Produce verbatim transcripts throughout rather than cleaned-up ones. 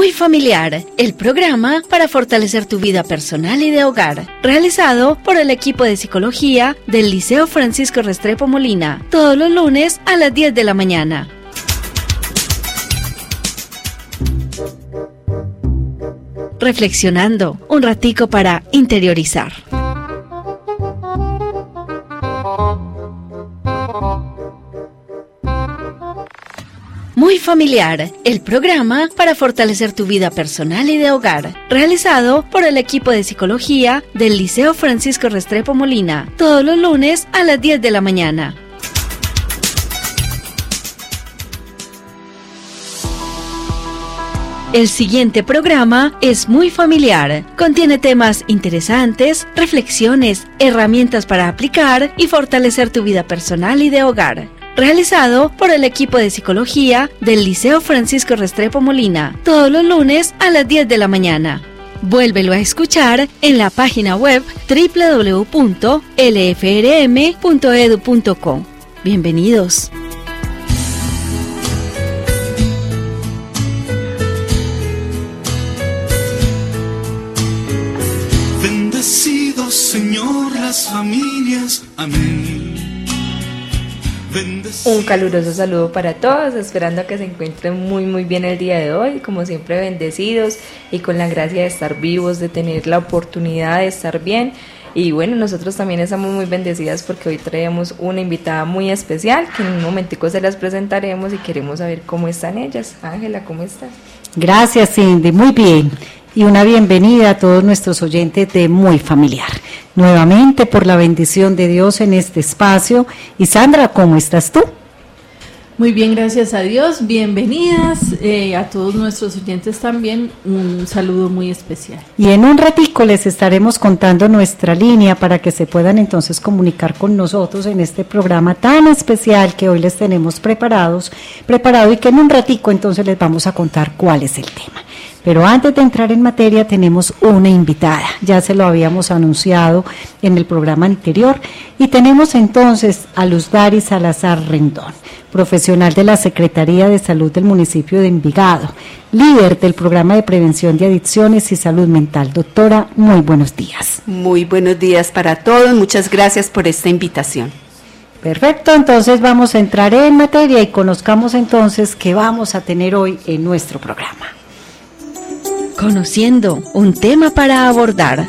Muy Familiar, el programa para fortalecer tu vida personal y de hogar, realizado por el equipo de psicología del Liceo Francisco Restrepo Molina, todos los lunes a las diez de la mañana. Reflexionando, un ratico para interiorizar. Muy Familiar, el programa para fortalecer tu vida personal y de hogar, realizado por el equipo de psicología del Liceo Francisco Restrepo Molina, todos los lunes a las diez de la mañana. El siguiente programa es muy familiar, contiene temas interesantes, reflexiones, herramientas para aplicar y fortalecer tu vida personal y de hogar. Realizado por el equipo de psicología del Liceo Francisco Restrepo Molina, todos los lunes a las diez de la mañana. Vuélvelo a escuchar en la página web doble u doble u doble u punto l f r m punto e d u punto co. Bienvenidos. Bendecido Señor las familias, amén. Un caluroso saludo para todos, esperando que se encuentren muy muy bien el día de hoy, como siempre bendecidos y con la gracia de estar vivos, de tener la oportunidad de estar bien. Y bueno, nosotros también estamos muy bendecidas porque hoy traemos una invitada muy especial que en un momentico se las presentaremos y queremos saber cómo están ellas. Ángela, ¿cómo estás? Gracias, Cindy, muy bien. Y una bienvenida a todos nuestros oyentes de Muy Familiar. Nuevamente por la bendición de Dios en este espacio. Y Sandra, ¿cómo estás tú? Muy bien, gracias a Dios. Bienvenidas eh, a todos nuestros oyentes también. Un saludo muy especial. Y en un ratico les estaremos contando nuestra línea para que se puedan entonces comunicar con nosotros en este programa tan especial que hoy les tenemos preparados, preparado y que en un ratico entonces les vamos a contar cuál es el tema. Pero antes de entrar en materia tenemos una invitada, ya se lo habíamos anunciado en el programa anterior, y tenemos entonces a Luzdaris Salazar Rendón, profesional de la Secretaría de Salud del municipio de Envigado, líder del programa de prevención de adicciones y salud mental. Doctora, muy buenos días. Muy buenos días para todos, muchas gracias por esta invitación. Perfecto, entonces vamos a entrar en materia y conozcamos entonces qué vamos a tener hoy en nuestro programa. Conociendo, un tema para abordar.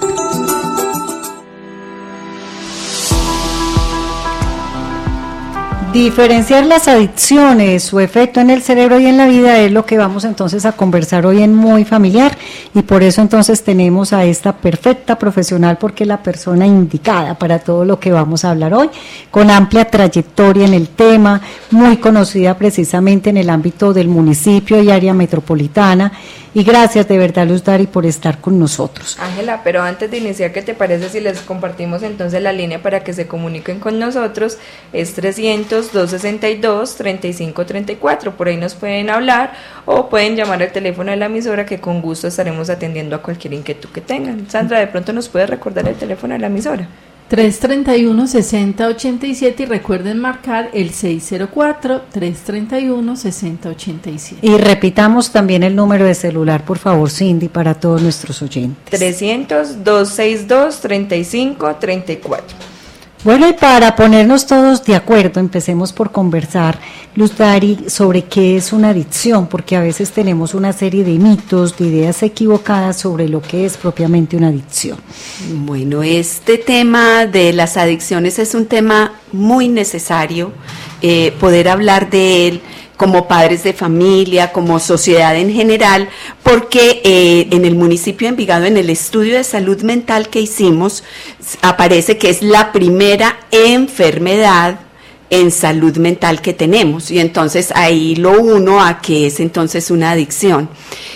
Diferenciar las adicciones, su efecto en el cerebro y en la vida es lo que vamos entonces a conversar hoy en Muy Familiar, y por eso entonces tenemos a esta perfecta profesional porque es la persona indicada para todo lo que vamos a hablar hoy, con amplia trayectoria en el tema, muy conocida precisamente en el ámbito del municipio y área metropolitana. Y gracias de verdad, Luzdaris, por estar con nosotros. Ángela, pero antes de iniciar, ¿qué te parece si les compartimos entonces la línea para que se comuniquen con nosotros? Es trescientos, doscientos sesenta y dos, treinta y cinco treinta y cuatro, por ahí nos pueden hablar o pueden llamar al teléfono de la emisora que con gusto estaremos atendiendo a cualquier inquietud que tengan. Sandra, ¿de pronto nos puede recordar el teléfono de la emisora? tres treinta y uno, sesenta ochenta y siete y recuerden marcar el seis cero cuatro, tres treinta y uno, sesenta ochenta y siete. Y repitamos también el número de celular, por favor, Cindy, para todos nuestros oyentes. trescientos, doscientos sesenta y dos, treinta y cinco treinta y cuatro. Bueno, y para ponernos todos de acuerdo, empecemos por conversar, Luzdaris, sobre qué es una adicción, porque a veces tenemos una serie de mitos, de ideas equivocadas sobre lo que es propiamente una adicción. Bueno, este tema de las adicciones es un tema muy necesario, eh, poder hablar de él como padres de familia, como sociedad en general, porque eh, en el municipio de Envigado, en el estudio de salud mental que hicimos, aparece que es la primera enfermedad en salud mental que tenemos, y entonces ahí lo uno a que es entonces una adicción.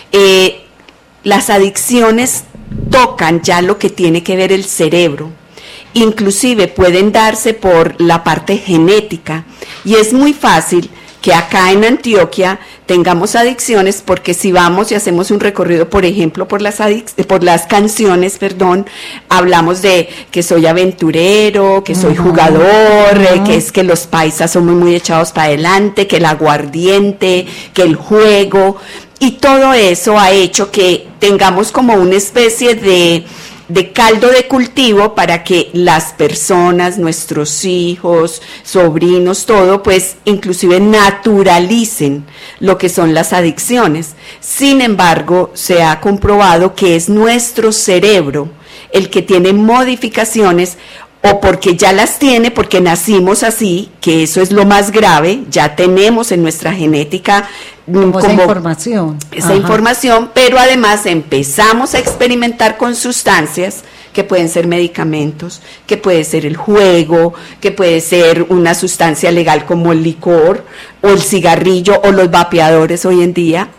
Eh, las adicciones tocan ya lo que tiene que ver el cerebro, inclusive pueden darse por la parte genética, y es muy fácil que acá en Antioquia tengamos adicciones, porque si vamos y hacemos un recorrido, por ejemplo, por las adic- por las canciones, perdón, hablamos de que soy aventurero, que soy jugador, uh-huh. eh, que es que los paisas somos muy echados para adelante, que el aguardiente, que el juego, y todo eso ha hecho que tengamos como una especie de, de caldo de cultivo para que las personas, nuestros hijos, sobrinos, todo, pues inclusive naturalicen lo que son las adicciones. Sin embargo, se ha comprobado que es nuestro cerebro el que tiene modificaciones, o porque ya las tiene, porque nacimos así, que eso es lo más grave, ya tenemos en nuestra genética como, como esa información. Esa Ajá. información, pero además empezamos a experimentar con sustancias que pueden ser medicamentos, que puede ser el juego, que puede ser una sustancia legal como el licor, o el cigarrillo, o los vapeadores hoy en día.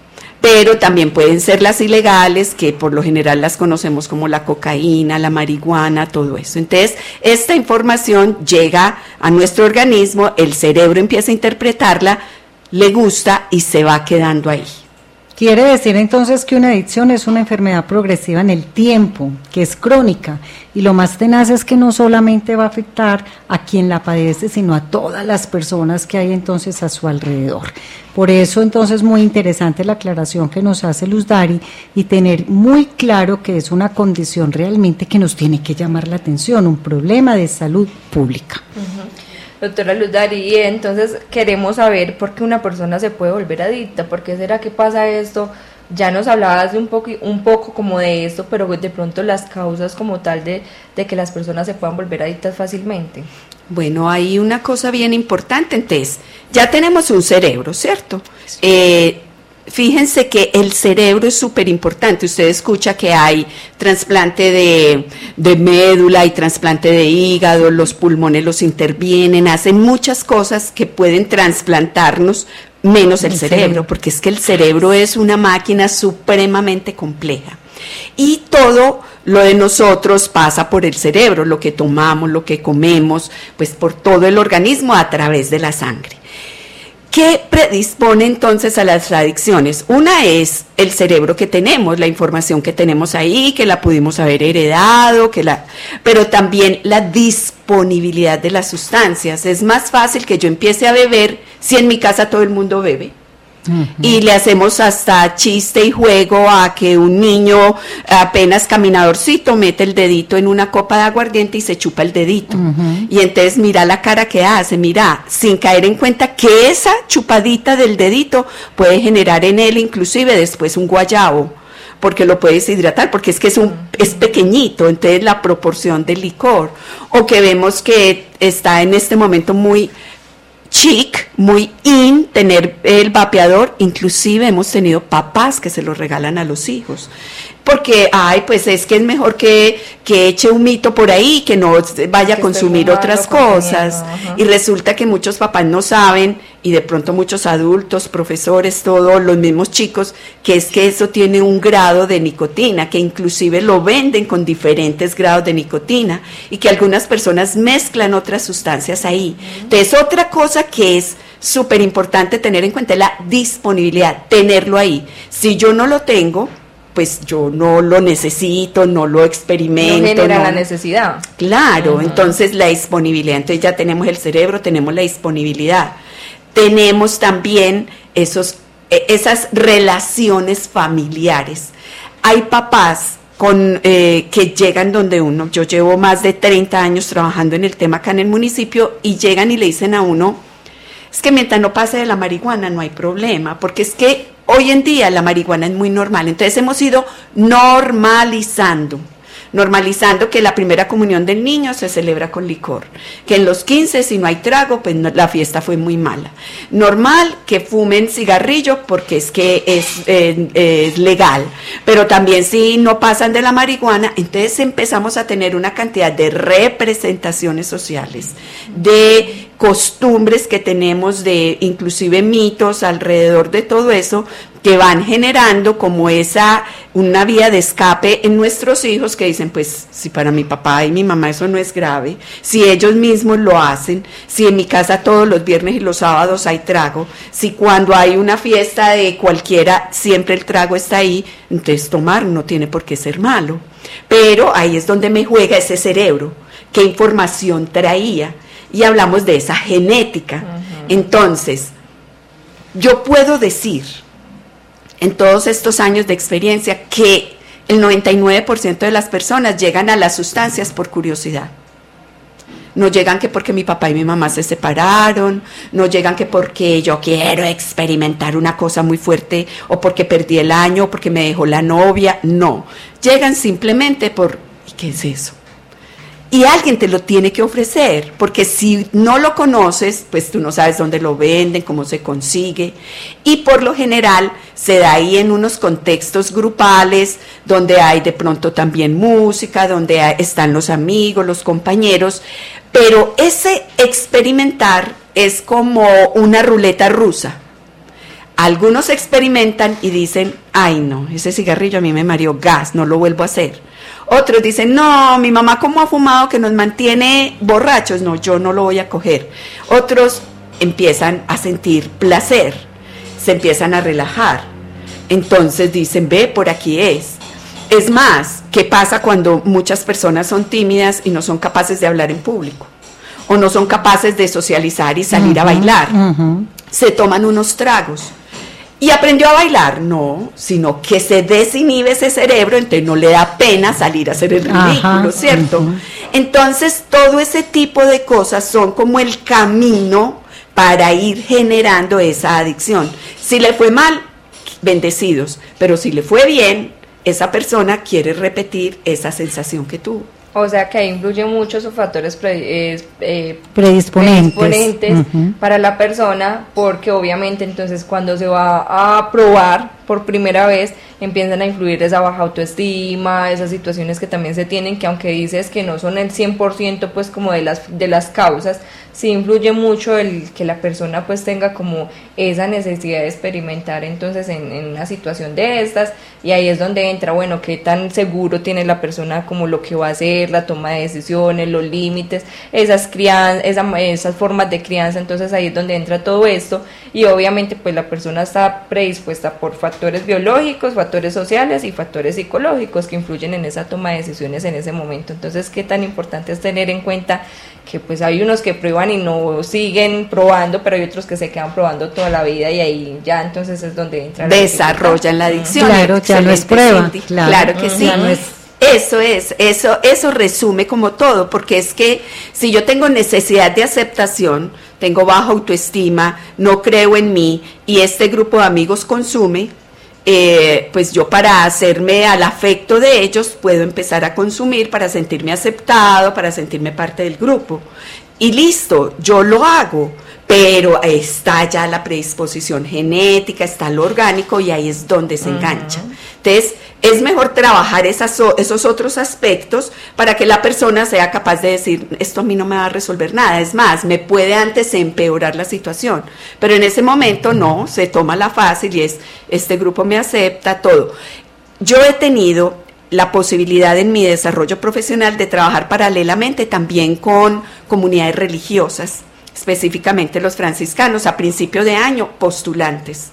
Pero también pueden ser las ilegales, que por lo general las conocemos como la cocaína, la marihuana, todo eso. Entonces, esta información llega a nuestro organismo, el cerebro empieza a interpretarla, le gusta y se va quedando ahí. Quiere decir entonces que una adicción es una enfermedad progresiva en el tiempo, que es crónica, y lo más tenaz es que no solamente va a afectar a quien la padece, sino a todas las personas que hay entonces a su alrededor. Por eso entonces muy interesante la aclaración que nos hace Luz Dari y tener muy claro que es una condición realmente que nos tiene que llamar la atención, un problema de salud pública. Uh-huh. Doctora Luz Dari, entonces queremos saber por qué una persona se puede volver adicta, por qué será que pasa esto. Ya nos hablabas de un poco, un poco como de esto, pero de pronto las causas como tal de, de que las personas se puedan volver adictas fácilmente. Bueno, hay una cosa bien importante, entonces, ya tenemos un cerebro, ¿cierto? Sí. Eh, Fíjense que el cerebro es súper importante. Usted escucha que hay trasplante de, de médula y trasplante de hígado, los pulmones los intervienen, hacen muchas cosas que pueden trasplantarnos, menos el, el cerebro, cerebro, porque es que el cerebro es una máquina supremamente compleja. Y todo lo de nosotros pasa por el cerebro, lo que tomamos, lo que comemos, pues por todo el organismo a través de la sangre. ¿Qué predispone entonces a las adicciones? Una es el cerebro que tenemos, la información que tenemos ahí, que la pudimos haber heredado, que la, pero también la disponibilidad de las sustancias. Es más fácil que yo empiece a beber si en mi casa todo el mundo bebe. Uh-huh. Y le hacemos hasta chiste y juego a que un niño apenas caminadorcito mete el dedito en una copa de aguardiente y se chupa el dedito. Uh-huh. Y entonces mira la cara que hace, mira, sin caer en cuenta que esa chupadita del dedito puede generar en él inclusive después un guayabo, porque lo puede deshidratar, porque es que es, un, es pequeñito, entonces la proporción del licor. O que vemos que está en este momento muy chic, muy in tener el vapeador, inclusive hemos tenido papás que se lo regalan a los hijos, porque, ay, pues es que es mejor que, que eche un mito por ahí, que no vaya que a consumir otras cosas, y resulta que muchos papás no saben, y de pronto muchos adultos, profesores, todos los mismos chicos, que es que eso tiene un grado de nicotina, que inclusive lo venden con diferentes grados de nicotina, y que algunas personas mezclan otras sustancias ahí. Entonces, otra cosa que es súper importante tener en cuenta es la disponibilidad, tenerlo ahí. Si yo no lo tengo, pues yo no lo necesito, no lo experimento. No genera no. la necesidad. Claro, uh-huh. Entonces la disponibilidad, entonces ya tenemos el cerebro, tenemos la disponibilidad. Tenemos también esos, esas relaciones familiares. Hay papás con, eh, que llegan donde uno, yo llevo más de treinta años trabajando en el tema acá en el municipio, y llegan y le dicen a uno, es que mientras no pase de la marihuana no hay problema, porque es que hoy en día la marihuana es muy normal. Entonces hemos ido normalizando, normalizando que la primera comunión del niño se celebra con licor, que en los quince si no hay trago, pues no, la fiesta fue muy mala. Normal que fumen cigarrillo porque es que es, eh, es legal, pero también si no pasan de la marihuana, entonces empezamos a tener una cantidad de representaciones sociales, de costumbres que tenemos, de inclusive mitos alrededor de todo eso, que van generando como esa, una vía de escape en nuestros hijos, que dicen, pues, si para mi papá y mi mamá eso no es grave, si ellos mismos lo hacen, si en mi casa todos los viernes y los sábados hay trago, si cuando hay una fiesta de cualquiera, siempre el trago está ahí, entonces tomar no tiene por qué ser malo. Pero ahí es donde me juega ese cerebro, qué información traía, y hablamos de esa genética. Uh-huh. Entonces, yo puedo decir, en todos estos años de experiencia que el noventa y nueve por ciento de las personas llegan a las sustancias por curiosidad. No llegan que porque mi papá y mi mamá se separaron, no llegan que porque yo quiero experimentar una cosa muy fuerte, o porque perdí el año, o porque me dejó la novia, no. Llegan simplemente por, ¿y qué es eso? Y alguien te lo tiene que ofrecer, porque si no lo conoces, pues tú no sabes dónde lo venden, cómo se consigue, y por lo general se da ahí en unos contextos grupales, donde hay de pronto también música, donde hay, están los amigos, los compañeros, pero ese experimentar es como una ruleta rusa. Algunos experimentan y dicen, ay no, ese cigarrillo a mí me mareó gas, no lo vuelvo a hacer. Otros dicen, no, mi mamá como ha fumado que nos mantiene borrachos, no, yo no lo voy a coger. Otros empiezan a sentir placer, se empiezan a relajar. Entonces dicen, ve, por aquí es. Es más, ¿qué pasa cuando muchas personas son tímidas y no son capaces de hablar en público? O no son capaces de socializar y salir uh-huh, a bailar. Uh-huh. Se toman unos tragos. ¿Y aprendió a bailar? No, sino que se desinhibe ese cerebro, entonces no le da pena salir a hacer el ridículo, ajá, ¿cierto? Uh-huh. Entonces, todo ese tipo de cosas son como el camino para ir generando esa adicción. Si le fue mal, bendecidos, pero si le fue bien, esa persona quiere repetir esa sensación que tuvo. O sea que ahí influyen mucho esos factores pre, eh, eh, predisponentes, predisponentes uh-huh. para la persona, porque obviamente entonces cuando se va a probar por primera vez empiezan a influir esa baja autoestima, esas situaciones que también se tienen, que aunque dices que no son el cien por ciento pues como de las de las causas, sí influye mucho el que la persona pues tenga como esa necesidad de experimentar entonces en, en una situación de estas, y ahí es donde entra, bueno, qué tan seguro tiene la persona como lo que va a hacer, la toma de decisiones, los límites, esas crianzas, esa, esas formas de crianza. Entonces ahí es donde entra todo esto, y obviamente pues la persona está predispuesta por factores biológicos, factores sociales y factores psicológicos que influyen en esa toma de decisiones en ese momento. Entonces, qué tan importante es tener en cuenta que pues hay unos que prueban y no siguen probando, pero hay otros que se quedan probando toda la vida, y ahí ya entonces es donde entra la desarrollan la adicción. Claro, ya no es prueba. Claro, claro que sí. No es... Eso es, eso, eso resume como todo, porque es que si yo tengo necesidad de aceptación, tengo baja autoestima, no creo en mí, y este grupo de amigos consume, eh, pues yo para hacerme al afecto de ellos puedo empezar a consumir para sentirme aceptado, para sentirme parte del grupo. Y listo, yo lo hago, pero está ya la predisposición genética, está lo orgánico, y ahí es donde se engancha. Entonces, es mejor trabajar esas, esos otros aspectos para que la persona sea capaz de decir, esto a mí no me va a resolver nada, es más, me puede antes empeorar la situación, pero en ese momento no, se toma la fácil y es, este grupo me acepta, todo. Yo he tenido la posibilidad en mi desarrollo profesional de trabajar paralelamente también con comunidades religiosas, específicamente los franciscanos, a principio de año, postulantes.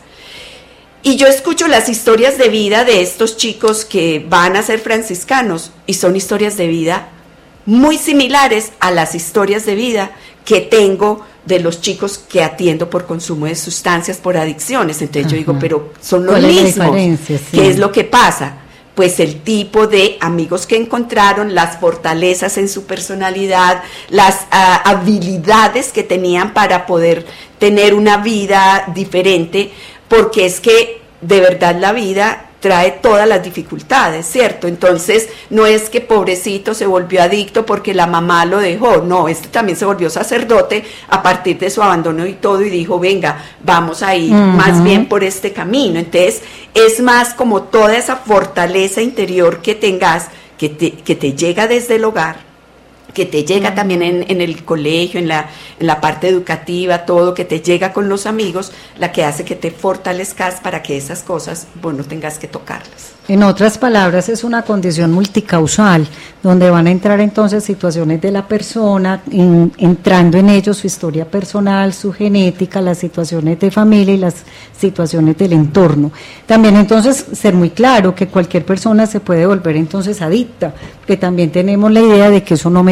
Y yo escucho las historias de vida de estos chicos que van a ser franciscanos, y son historias de vida muy similares a las historias de vida que tengo de los chicos que atiendo por consumo de sustancias, por adicciones. Entonces Ajá. yo digo, pero son los mismos. Sí. ¿Qué es lo que pasa? Pues el tipo de amigos que encontraron, las fortalezas en su personalidad, las uh, habilidades que tenían para poder tener una vida diferente, porque es que de verdad la vida trae todas las dificultades, ¿cierto? Entonces no es que pobrecito se volvió adicto porque la mamá lo dejó, no, este también se volvió sacerdote a partir de su abandono y todo, y dijo, venga, vamos a ir uh-huh. más bien por este camino. Entonces es más como toda esa fortaleza interior que tengas, que te, que te llega desde el hogar, que te llega también en, en el colegio, en la, en la parte educativa, todo, que te llega con los amigos, la que hace que te fortalezcas para que esas cosas, bueno, tengas que tocarlas. En otras palabras, es una condición multicausal, donde van a entrar entonces situaciones de la persona, in, entrando en ellos su historia personal, su genética, las situaciones de familia y las situaciones del entorno. También entonces ser muy claro que cualquier persona se puede volver entonces adicta, que también tenemos la idea de que eso no me va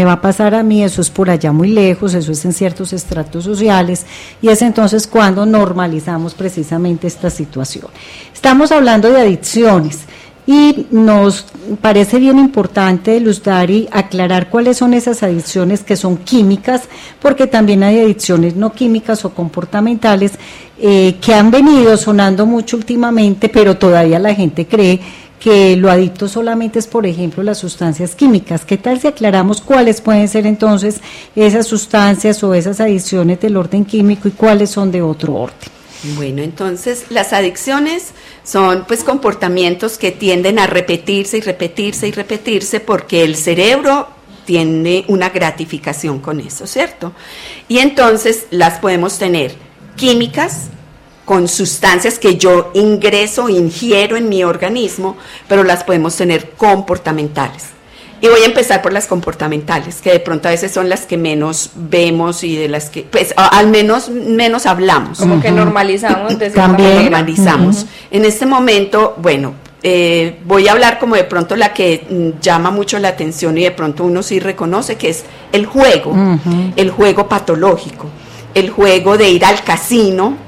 va a pasar a mí, eso es por allá muy lejos, eso es en ciertos estratos sociales, y es entonces cuando normalizamos precisamente esta situación. Estamos hablando de adicciones, y nos parece bien importante, Luz Dari, aclarar cuáles son esas adicciones que son químicas, porque también hay adicciones no químicas o comportamentales eh, que han venido sonando mucho últimamente, pero todavía la gente cree que lo adicto solamente es, por ejemplo, las sustancias químicas. ¿Qué tal si aclaramos cuáles pueden ser entonces esas sustancias o esas adicciones del orden químico y cuáles son de otro orden? Bueno, entonces las adicciones son pues comportamientos que tienden a repetirse y repetirse y repetirse porque el cerebro tiene una gratificación con eso, ¿cierto? Y entonces las podemos tener químicas, con sustancias que yo ingreso, ingiero en mi organismo, pero las podemos tener comportamentales. Y voy a empezar por las comportamentales, que de pronto a veces son las que menos vemos y de las que, pues, a, al menos menos hablamos. Como uh-huh. que normalizamos. De También normalizamos. Uh-huh. En este momento, bueno, eh, voy a hablar como de pronto la que mm, llama mucho la atención y de pronto uno sí reconoce, que es el juego, uh-huh. el juego patológico, el juego de ir al casino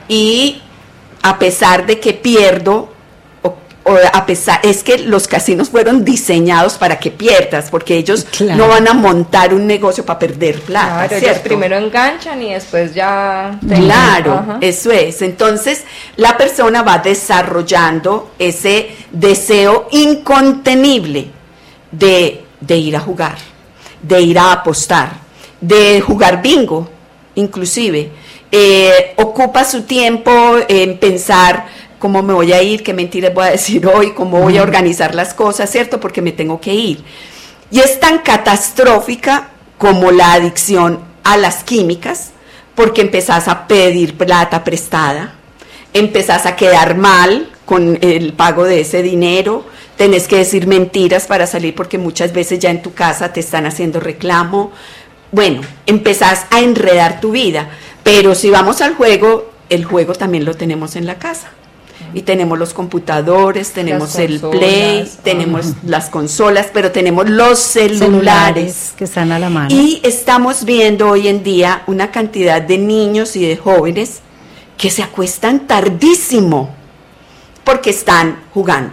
y a pesar de que pierdo, o a pesar, es que los casinos fueron diseñados para que pierdas, porque ellos claro. no van a montar un negocio para perder plata, claro, ¿cierto? Ellos primero enganchan y después ya... Claro, Ajá. eso es. Entonces, la persona va desarrollando ese deseo incontenible de, de ir a jugar, de ir a apostar, de jugar bingo, inclusive. Eh, ocupa su tiempo en pensar cómo me voy a ir, qué mentiras voy a decir hoy, cómo voy a organizar las cosas, ¿cierto? Porque me tengo que ir. Y es tan catastrófica como la adicción a las químicas, porque empezás a pedir plata prestada, empezás a quedar mal con el pago de ese dinero, tenés que decir mentiras para salir porque muchas veces ya en tu casa te están haciendo reclamo. Bueno, empezás a enredar tu vida, pero si vamos al juego, el juego también lo tenemos en la casa. Y tenemos los computadores, tenemos el Play, uh-huh. tenemos las consolas, pero tenemos los celulares, celulares que están a la mano. Y estamos viendo hoy en día una cantidad de niños y de jóvenes que se acuestan tardísimo porque están jugando.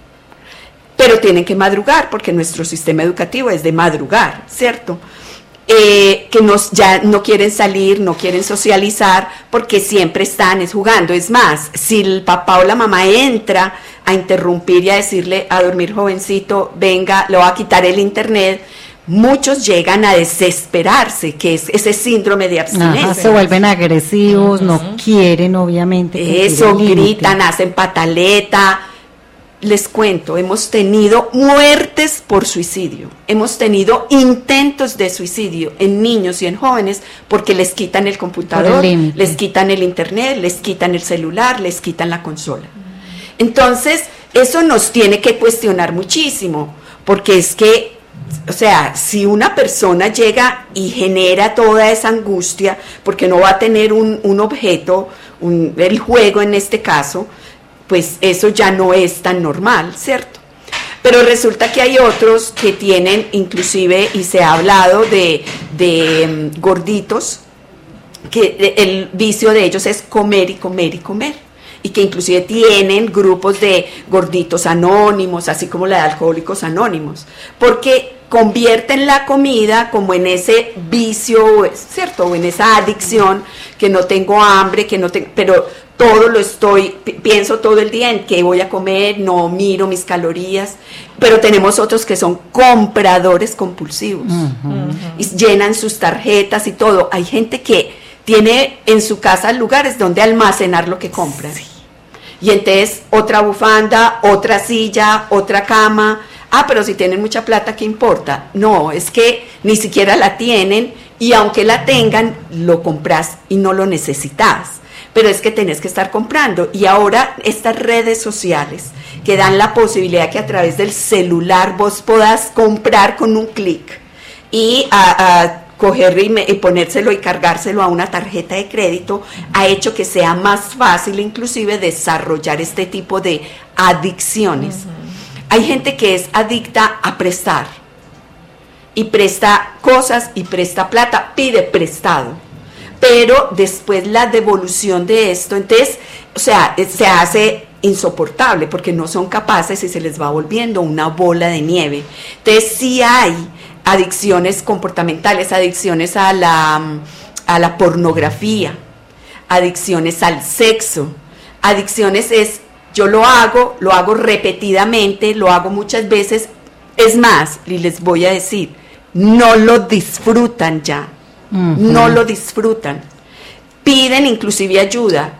Pero tienen que madrugar porque nuestro sistema educativo es de madrugar, ¿cierto? Eh, que nos, ya no quieren salir, no quieren socializar, porque siempre están es jugando. Es más, si el papá o la mamá entra a interrumpir y a decirle a dormir jovencito, venga, le va a quitar el internet, muchos llegan a desesperarse, que es ese síndrome de abstinencia. Ajá, se vuelven agresivos, uh-huh. no quieren obviamente. Eso, gritan, hacen pataleta. Les cuento, hemos tenido muertes por suicidio, hemos tenido intentos de suicidio en niños y en jóvenes porque les quitan el computador, el les quitan el internet, les quitan el celular, les quitan la consola. Entonces, eso nos tiene que cuestionar muchísimo, porque es que, o sea, si una persona llega y genera toda esa angustia, porque no va a tener un, un objeto, un, el juego en este caso, pues eso ya no es tan normal, ¿cierto? Pero resulta que hay otros que tienen, inclusive, y se ha hablado de, de um, gorditos, que el vicio de ellos es comer y comer y comer, y que inclusive tienen grupos de gorditos anónimos, así como la de alcohólicos anónimos, porque convierten la comida como en ese vicio, ¿cierto? O en esa adicción, que no tengo hambre, que no tengo, pero todo lo estoy, pienso todo el día en qué voy a comer, no miro mis calorías, pero tenemos otros que son compradores compulsivos, uh-huh. Uh-huh. y llenan sus tarjetas y todo. Hay gente que tiene en su casa lugares donde almacenar lo que compran, sí. Y entonces otra bufanda, otra silla, otra cama. Ah, pero si tienen mucha plata, ¿qué importa? No, es que ni siquiera la tienen, y aunque la tengan, lo compras y no lo necesitas. Pero es que tenés que estar comprando. Y ahora estas redes sociales que dan la posibilidad que a través del celular vos podás comprar con un clic y a, a coger y, me, y ponérselo y cargárselo a una tarjeta de crédito, ha hecho que sea más fácil inclusive desarrollar este tipo de adicciones. Uh-huh. Hay gente que es adicta a prestar y presta cosas y presta plata, pide prestado. Pero después la devolución de esto, entonces, o sea, se hace insoportable porque no son capaces y se les va volviendo una bola de nieve. Entonces sí hay adicciones comportamentales, adicciones a la, a la pornografía, adicciones al sexo, adicciones es, yo lo hago, lo hago repetidamente, lo hago muchas veces, es más, y les voy a decir, no lo disfrutan ya, uh-huh. no lo disfrutan, piden inclusive ayuda,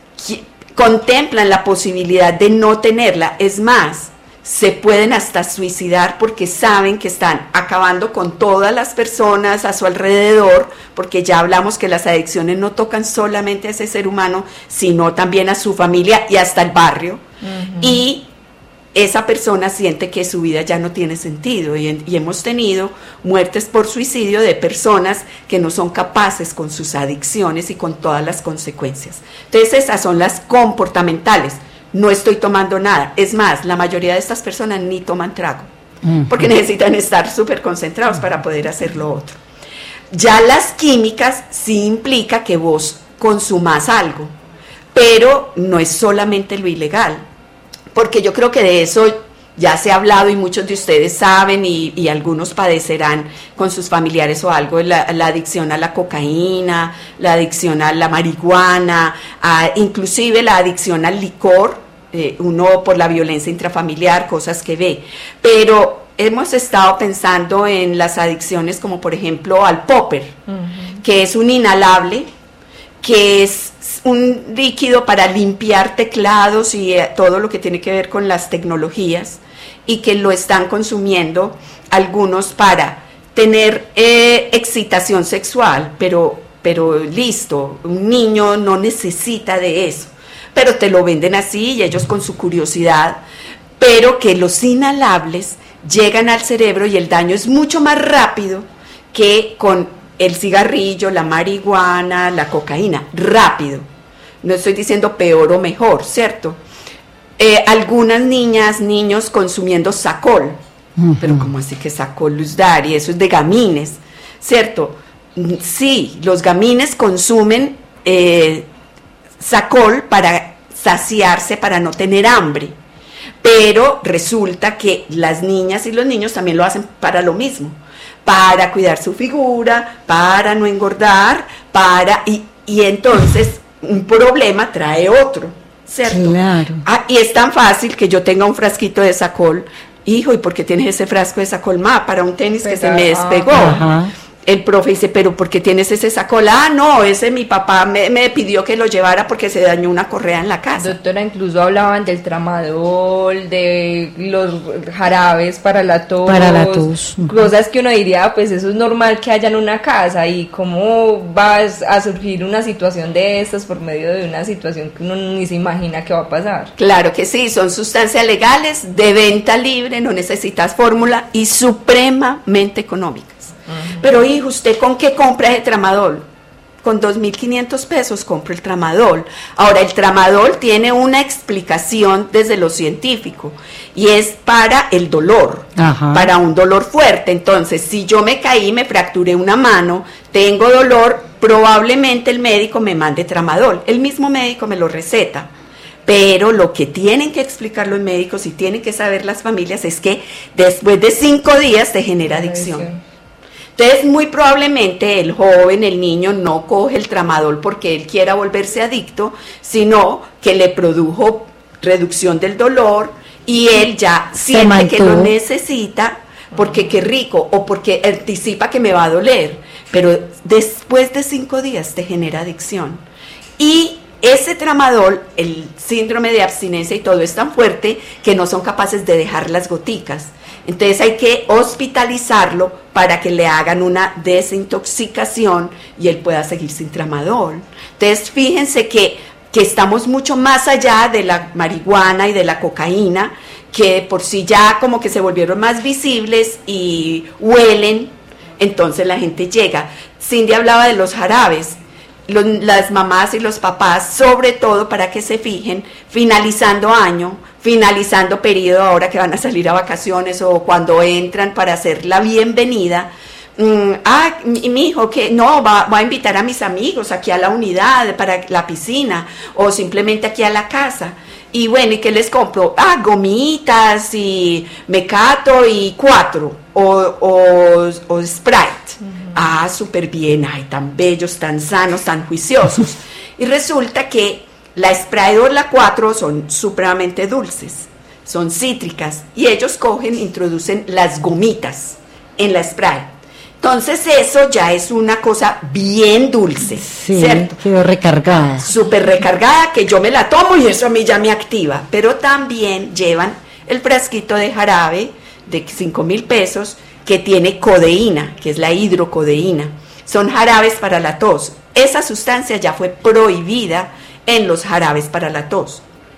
contemplan la posibilidad de no tenerla, es más, se pueden hasta suicidar porque saben que están acabando con todas las personas a su alrededor, porque ya hablamos que las adicciones no tocan solamente a ese ser humano, sino también a su familia y hasta el barrio, uh-huh. y esa persona siente que su vida ya no tiene sentido, y, y hemos tenido muertes por suicidio de personas que no son capaces con sus adicciones y con todas las consecuencias. Entonces esas son las comportamentales. No estoy tomando nada. Es más, la mayoría de estas personas ni toman trago, uh-huh. porque necesitan estar súper concentrados para poder hacer lo otro. Ya las químicas sí implica que vos consumas algo, pero no es solamente lo ilegal, porque yo creo que de eso ya se ha hablado y muchos de ustedes saben y, y algunos padecerán con sus familiares o algo, la, la adicción a la cocaína, la adicción a la marihuana, a, inclusive la adicción al licor, eh, uno por la violencia intrafamiliar, cosas que ve, pero hemos estado pensando en las adicciones como por ejemplo al popper, uh-huh. que es un inhalable, que es un líquido para limpiar teclados y eh, todo lo que tiene que ver con las tecnologías, y que lo están consumiendo algunos para tener eh, excitación sexual, pero, pero listo, un niño no necesita de eso, pero te lo venden así y ellos con su curiosidad, pero que los inhalables llegan al cerebro y el daño es mucho más rápido que con el cigarrillo, la marihuana, la cocaína, rápido. No estoy diciendo peor o mejor, ¿cierto? Eh, algunas niñas, niños consumiendo Sacol, uh-huh. pero ¿cómo así que Sacol, Luz Dari? Eso es de gamines, ¿cierto? Sí, los gamines consumen eh, Sacol para saciarse, para no tener hambre, pero resulta que las niñas y los niños también lo hacen para lo mismo, para cuidar su figura, para no engordar, para y, y entonces un problema trae otro, ¿cierto? Claro. Ah, y es tan fácil que yo tenga un frasquito de Sacol, hijo, ¿y por qué tienes ese frasco de Sacol? Ma, para un tenis Pero, que se me despegó. Ajá. El profe dice, ¿pero por qué tienes ese Sacol? Ah, no, ese mi papá me, me pidió que lo llevara porque se dañó una correa en la casa. Doctora, incluso hablaban del tramadol, de los jarabes para la tos. Para la tos. Cosas que uno diría, pues eso es normal que haya en una casa, y cómo va a surgir una situación de estas por medio de una situación que uno ni se imagina que va a pasar. Claro que sí, son sustancias legales, de venta libre, no necesitas fórmula y supremamente económicas. Uh-huh. Pero hijo, ¿usted con qué compra ese tramadol? Con dos mil quinientos pesos compra el tramadol. Ahora, el tramadol tiene una explicación desde lo científico y es para el dolor, Ajá. para un dolor fuerte. Entonces, si yo me caí, me fracturé una mano, tengo dolor, probablemente el médico me mande tramadol. El mismo médico me lo receta. Pero lo que tienen que explicar los médicos y tienen que saber las familias es que después de cinco días te genera adicción. Entonces, muy probablemente el joven, el niño, no coge el tramadol porque él quiera volverse adicto, sino que le produjo reducción del dolor y él ya siente que lo necesita porque qué rico o porque anticipa que me va a doler. Pero después de cinco días te genera adicción. Y ese tramadol, el síndrome de abstinencia y todo es tan fuerte que no son capaces de dejar las goticas. Entonces hay que hospitalizarlo para que le hagan una desintoxicación y él pueda seguir sin tramadol. Entonces fíjense que, que estamos mucho más allá de la marihuana y de la cocaína, que por sí ya como que se volvieron más visibles y huelen, entonces la gente llega. Cindy hablaba de los jarabes. Los, las mamás y los papás, sobre todo para que se fijen, finalizando año, finalizando periodo, ahora que van a salir a vacaciones o cuando entran para hacer la bienvenida. Mm, ah, mi, mi hijo que no, va, va a invitar a mis amigos aquí a la unidad para la piscina o simplemente aquí a la casa. Y bueno, ¿y qué les compro? Ah, gomitas y mecato y cuatro o, o, o Sprite. Uh-huh. Ah, súper bien, ay, tan bellos, tan sanos, tan juiciosos. Y resulta que la Sprite o la cuatro son supremamente dulces, son cítricas, y ellos cogen, introducen las gomitas en la Sprite. Entonces eso ya es una cosa bien dulce, sí, ¿cierto? Quedó recargada. Súper recargada, que yo me la tomo y eso a mí ya me activa. Pero también llevan el frasquito de jarabe de cinco mil pesos que tiene codeína, que es la hidrocodeína. Son jarabes para la tos. Esa sustancia ya fue prohibida en los jarabes para la tos.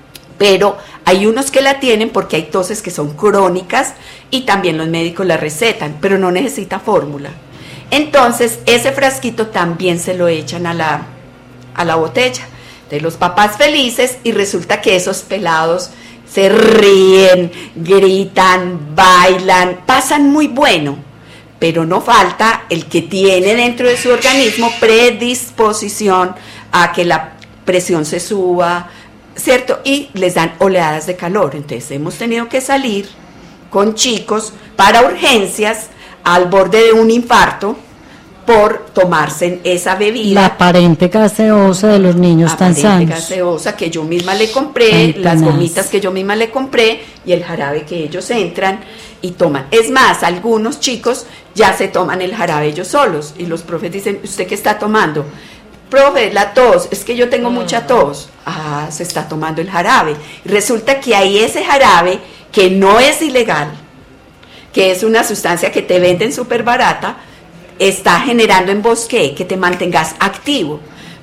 Pero hay unos que la tienen porque hay toses que son crónicas y también los médicos la recetan, pero no necesita fórmula. Entonces, ese frasquito también se lo echan a la, a la botella. De los papás felices, y resulta que esos pelados se ríen, gritan, bailan, pasan muy bueno. Pero no falta el que tiene dentro de su organismo predisposición a que la presión se suba, ¿cierto? Y les dan oleadas de calor. Entonces hemos tenido que salir con chicos para urgencias al borde de un infarto por tomarse esa bebida. La aparente gaseosa de los niños tan sanos. Aparente gaseosa que yo misma le compré, Ay, las tenaz. gomitas que yo misma le compré y el jarabe que ellos entran y toman. Es más, algunos chicos ya se toman el jarabe ellos solos y los profes dicen, ¿usted qué está tomando? Profe, la tos, es que yo tengo mucha tos. Ah, se está tomando el jarabe. Resulta que hay ese jarabe que no es ilegal, que es una sustancia que te venden súper barata, está generando en vos ¿qué? Que te mantengas activo.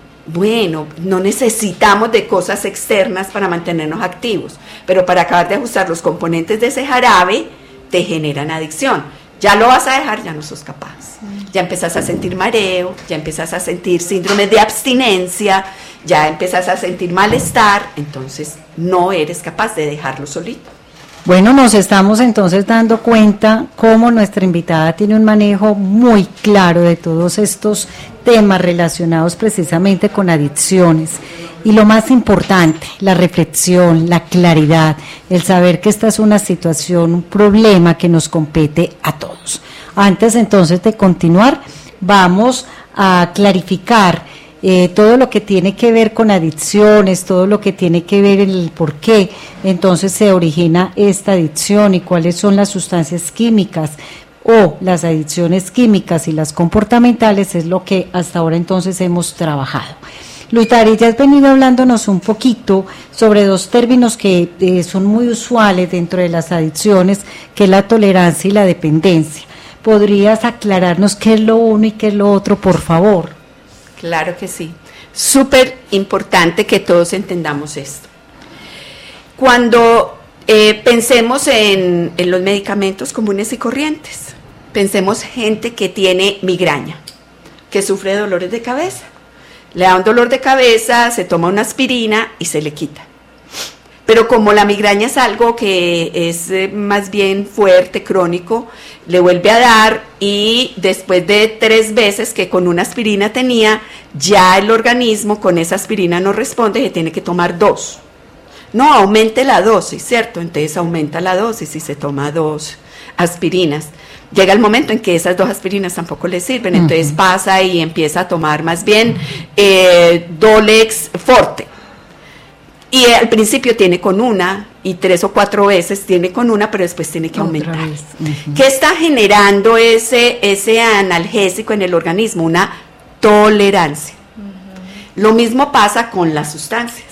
Bueno, no necesitamos de cosas externas para mantenernos activos, pero para acabar de ajustar los componentes de ese jarabe, te generan adicción. Ya lo vas a dejar, ya no sos capaz. Ya empezás a sentir mareo, ya empezás a sentir síndrome de abstinencia, ya empezás a sentir malestar, entonces no eres capaz de dejarlo solito. Bueno, nos estamos entonces dando cuenta cómo nuestra invitada tiene un manejo muy claro de todos estos temas relacionados precisamente con adicciones. Y lo más importante, la reflexión, la claridad, el saber que esta es una situación, un problema que nos compete a todos. Antes entonces de continuar, vamos a clarificar Eh, todo lo que tiene que ver con adicciones, todo lo que tiene que ver en el por qué entonces se origina esta adicción y cuáles son las sustancias químicas o las adicciones químicas y las comportamentales, es lo que hasta ahora entonces hemos trabajado. Lutari, ya has venido hablándonos un poquito sobre dos términos que eh, son muy usuales dentro de las adicciones, que es la tolerancia y la dependencia. ¿Podrías aclararnos qué es lo uno y qué es lo otro, por favor? Claro que sí. Súper importante que todos entendamos esto. Cuando eh, pensemos en, en los medicamentos comunes y corrientes, pensemos gente que tiene migraña, que sufre de dolores de cabeza. Le da un dolor de cabeza, se toma una aspirina y se le quita. Pero como la migraña es algo que es eh, más bien fuerte, crónico, le vuelve a dar y después de tres veces que con una aspirina tenía, ya el organismo con esa aspirina no responde y tiene que tomar dos. No, aumente la dosis, ¿cierto? Entonces aumenta la dosis y se toma dos aspirinas. Llega el momento en que esas dos aspirinas tampoco le sirven, entonces uh-huh. pasa y empieza a tomar más bien eh, Dolex Forte. Y al principio tiene con una, y tres o cuatro veces tiene con una, pero después tiene que aumentar. Uh-huh. ¿Qué está generando ese, ese analgésico en el organismo? Una tolerancia. Uh-huh. Lo mismo pasa con las sustancias.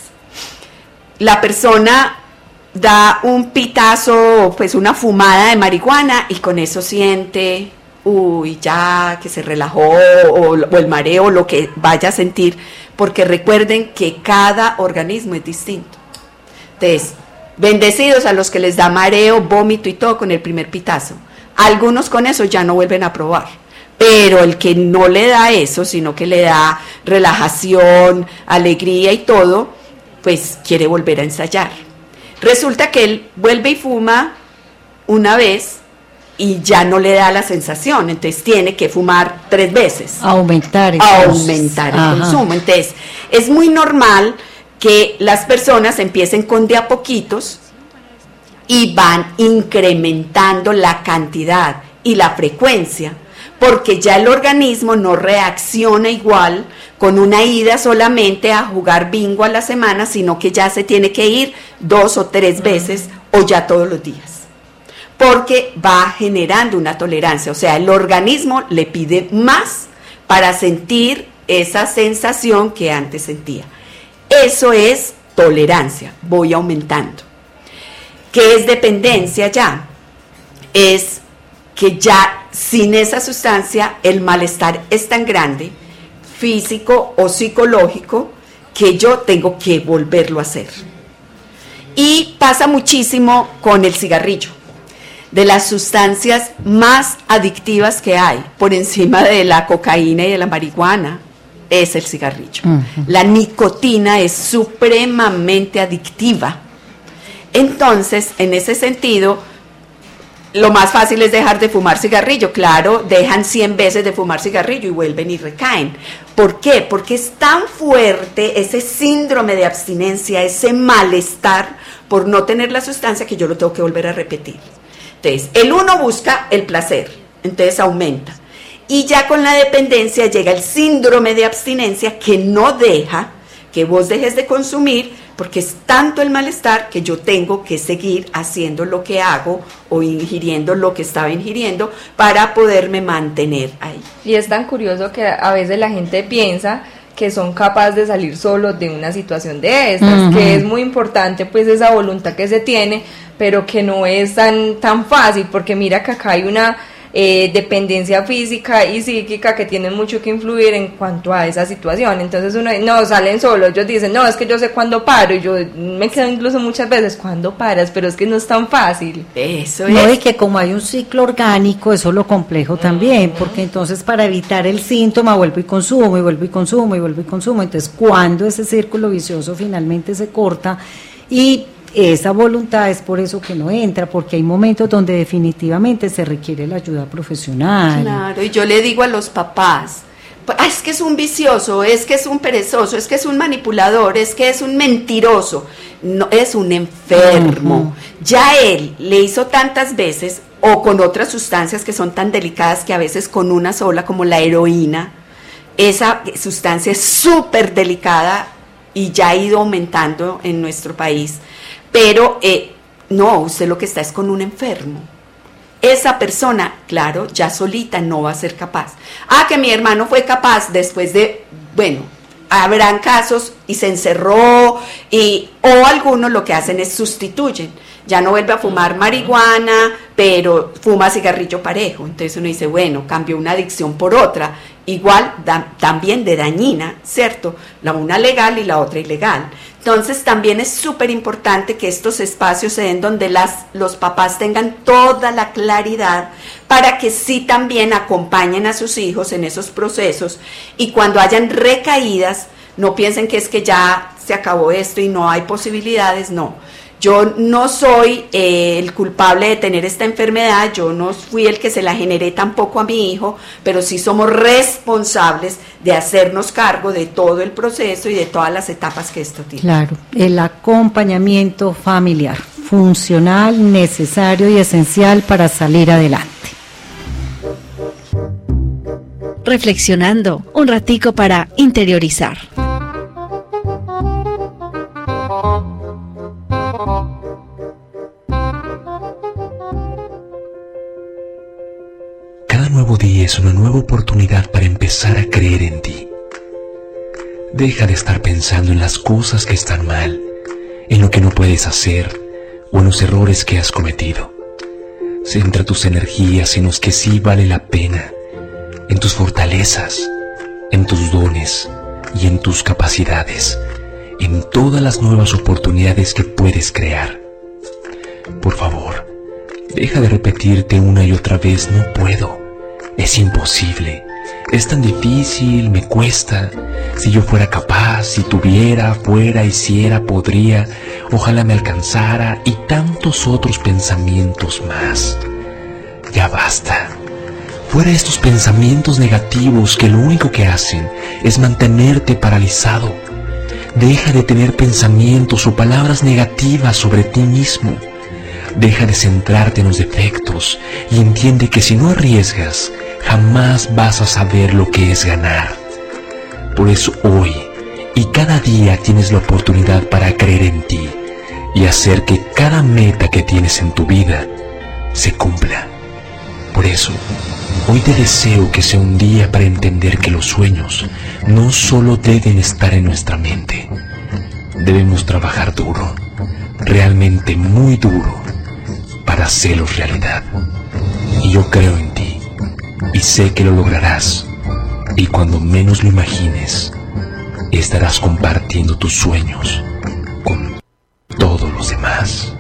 La persona da un pitazo, pues una fumada de marihuana, y con eso siente, uy, ya, que se relajó, o, o el mareo, lo que vaya a sentir, porque recuerden que cada organismo es distinto. Entonces, bendecidos a los que les da mareo, vómito y todo con el primer pitazo. Algunos con eso ya no vuelven a probar, pero el que no le da eso, sino que le da relajación, alegría y todo, pues quiere volver a ensayar. Resulta que él vuelve y fuma una vez y ya no le da la sensación, entonces tiene que fumar tres veces. Aumentar el, Aumentar el consumo. Entonces, es muy normal que las personas empiecen con de a poquitos y van incrementando la cantidad y la frecuencia, porque ya el organismo no reacciona igual con una ida solamente a jugar bingo a la semana, sino que ya se tiene que ir dos o tres veces o ya todos los días, porque va generando una tolerancia, o sea, el organismo le pide más para sentir esa sensación que antes sentía. Eso es tolerancia, voy aumentando. ¿Qué es dependencia ya? Es que ya sin esa sustancia el malestar es tan grande, físico o psicológico, que yo tengo que volverlo a hacer. Y pasa muchísimo con el cigarrillo. De las sustancias más adictivas que hay, por encima de la cocaína y de la marihuana, es el cigarrillo. Uh-huh. La nicotina es supremamente adictiva. Entonces, en ese sentido, lo más fácil es dejar de fumar cigarrillo. Claro, dejan cien veces de fumar cigarrillo y vuelven y recaen. ¿Por qué? Porque es tan fuerte ese síndrome de abstinencia, ese malestar por no tener la sustancia, que yo lo tengo que volver a repetir. Entonces, el uno busca el placer, entonces aumenta. Y ya con la dependencia llega el síndrome de abstinencia, que no deja que vos dejes de consumir, porque es tanto el malestar que yo tengo que seguir haciendo lo que hago o ingiriendo lo que estaba ingiriendo para poderme mantener ahí. Y es tan curioso que a veces la gente piensa que son capaces de salir solos de una situación de estas, uh-huh. que es muy importante pues esa voluntad que se tiene, pero que no es tan, tan fácil, porque mira que acá hay una eh, dependencia física y psíquica que tienen mucho que influir en cuanto a esa situación. Entonces uno no salen solos, ellos dicen no, es que yo sé cuándo paro, y yo me quedo incluso muchas veces, ¿cuándo paras? Pero es que no es tan fácil. Eso no, es. Y que como hay un ciclo orgánico, eso es lo complejo también, porque entonces para evitar el síntoma vuelvo y consumo y vuelvo y consumo y vuelvo y consumo. Entonces, cuando ese círculo vicioso finalmente se corta, y esa voluntad es por eso que no entra, porque hay momentos donde definitivamente se requiere la ayuda profesional. Claro, y yo le digo a los papás, ah, es que es un vicioso, es que es un perezoso, es que es un manipulador, es que es un mentiroso. No, es un enfermo. Uh-huh. Ya él le hizo tantas veces, o con otras sustancias que son tan delicadas, que a veces con una sola, como la heroína, esa sustancia es súper delicada y ya ha ido aumentando en nuestro país. Pero eh, no, usted lo que está es con un enfermo. Esa persona, claro, ya solita no va a ser capaz. Ah, que mi hermano fue capaz después de, bueno, habrán casos y se encerró, y, o algunos lo que hacen es sustituyen. Ya no vuelve a fumar marihuana, pero fuma cigarrillo parejo. Entonces uno dice, bueno, cambió una adicción por otra, igual da, también de dañina, ¿cierto? La una legal y la otra ilegal. Entonces también es súper importante que estos espacios se den donde las, los papás tengan toda la claridad, para que sí también acompañen a sus hijos en esos procesos, y cuando hayan recaídas no piensen que es que ya se acabó esto y no hay posibilidades. No, yo no soy eh, el culpable de tener esta enfermedad, yo no fui el que se la generé tampoco a mi hijo, pero sí somos responsables de hacernos cargo de todo el proceso y de todas las etapas que esto tiene. Claro, el acompañamiento familiar, funcional, necesario y esencial para salir adelante. Reflexionando, un ratico para interiorizar. Cada nuevo día es una nueva oportunidad para empezar a creer en ti. Deja de estar pensando en las cosas que están mal, en lo que no puedes hacer o en los errores que has cometido. Centra tus energías en los que sí vale la pena, en tus fortalezas, en tus dones y en tus capacidades, en todas las nuevas oportunidades que puedes crear. Por favor, deja de repetirte una y otra vez, no puedo, es imposible, es tan difícil, me cuesta. Si yo fuera capaz, si tuviera, fuera, hiciera, podría, ojalá me alcanzara, y tantos otros pensamientos más. Ya basta. Fuera estos pensamientos negativos que lo único que hacen es mantenerte paralizado. Deja de tener pensamientos o palabras negativas sobre ti mismo. Deja de centrarte en los defectos y entiende que si no arriesgas, jamás vas a saber lo que es ganar. Por eso hoy y cada día tienes la oportunidad para creer en ti y hacer que cada meta que tienes en tu vida se cumpla. Por eso, hoy te deseo que sea un día para entender que los sueños no solo deben estar en nuestra mente. Debemos trabajar duro, realmente muy duro, para hacerlos realidad. Y yo creo en ti, y sé que lo lograrás. Y cuando menos lo imagines, estarás compartiendo tus sueños con todos los demás.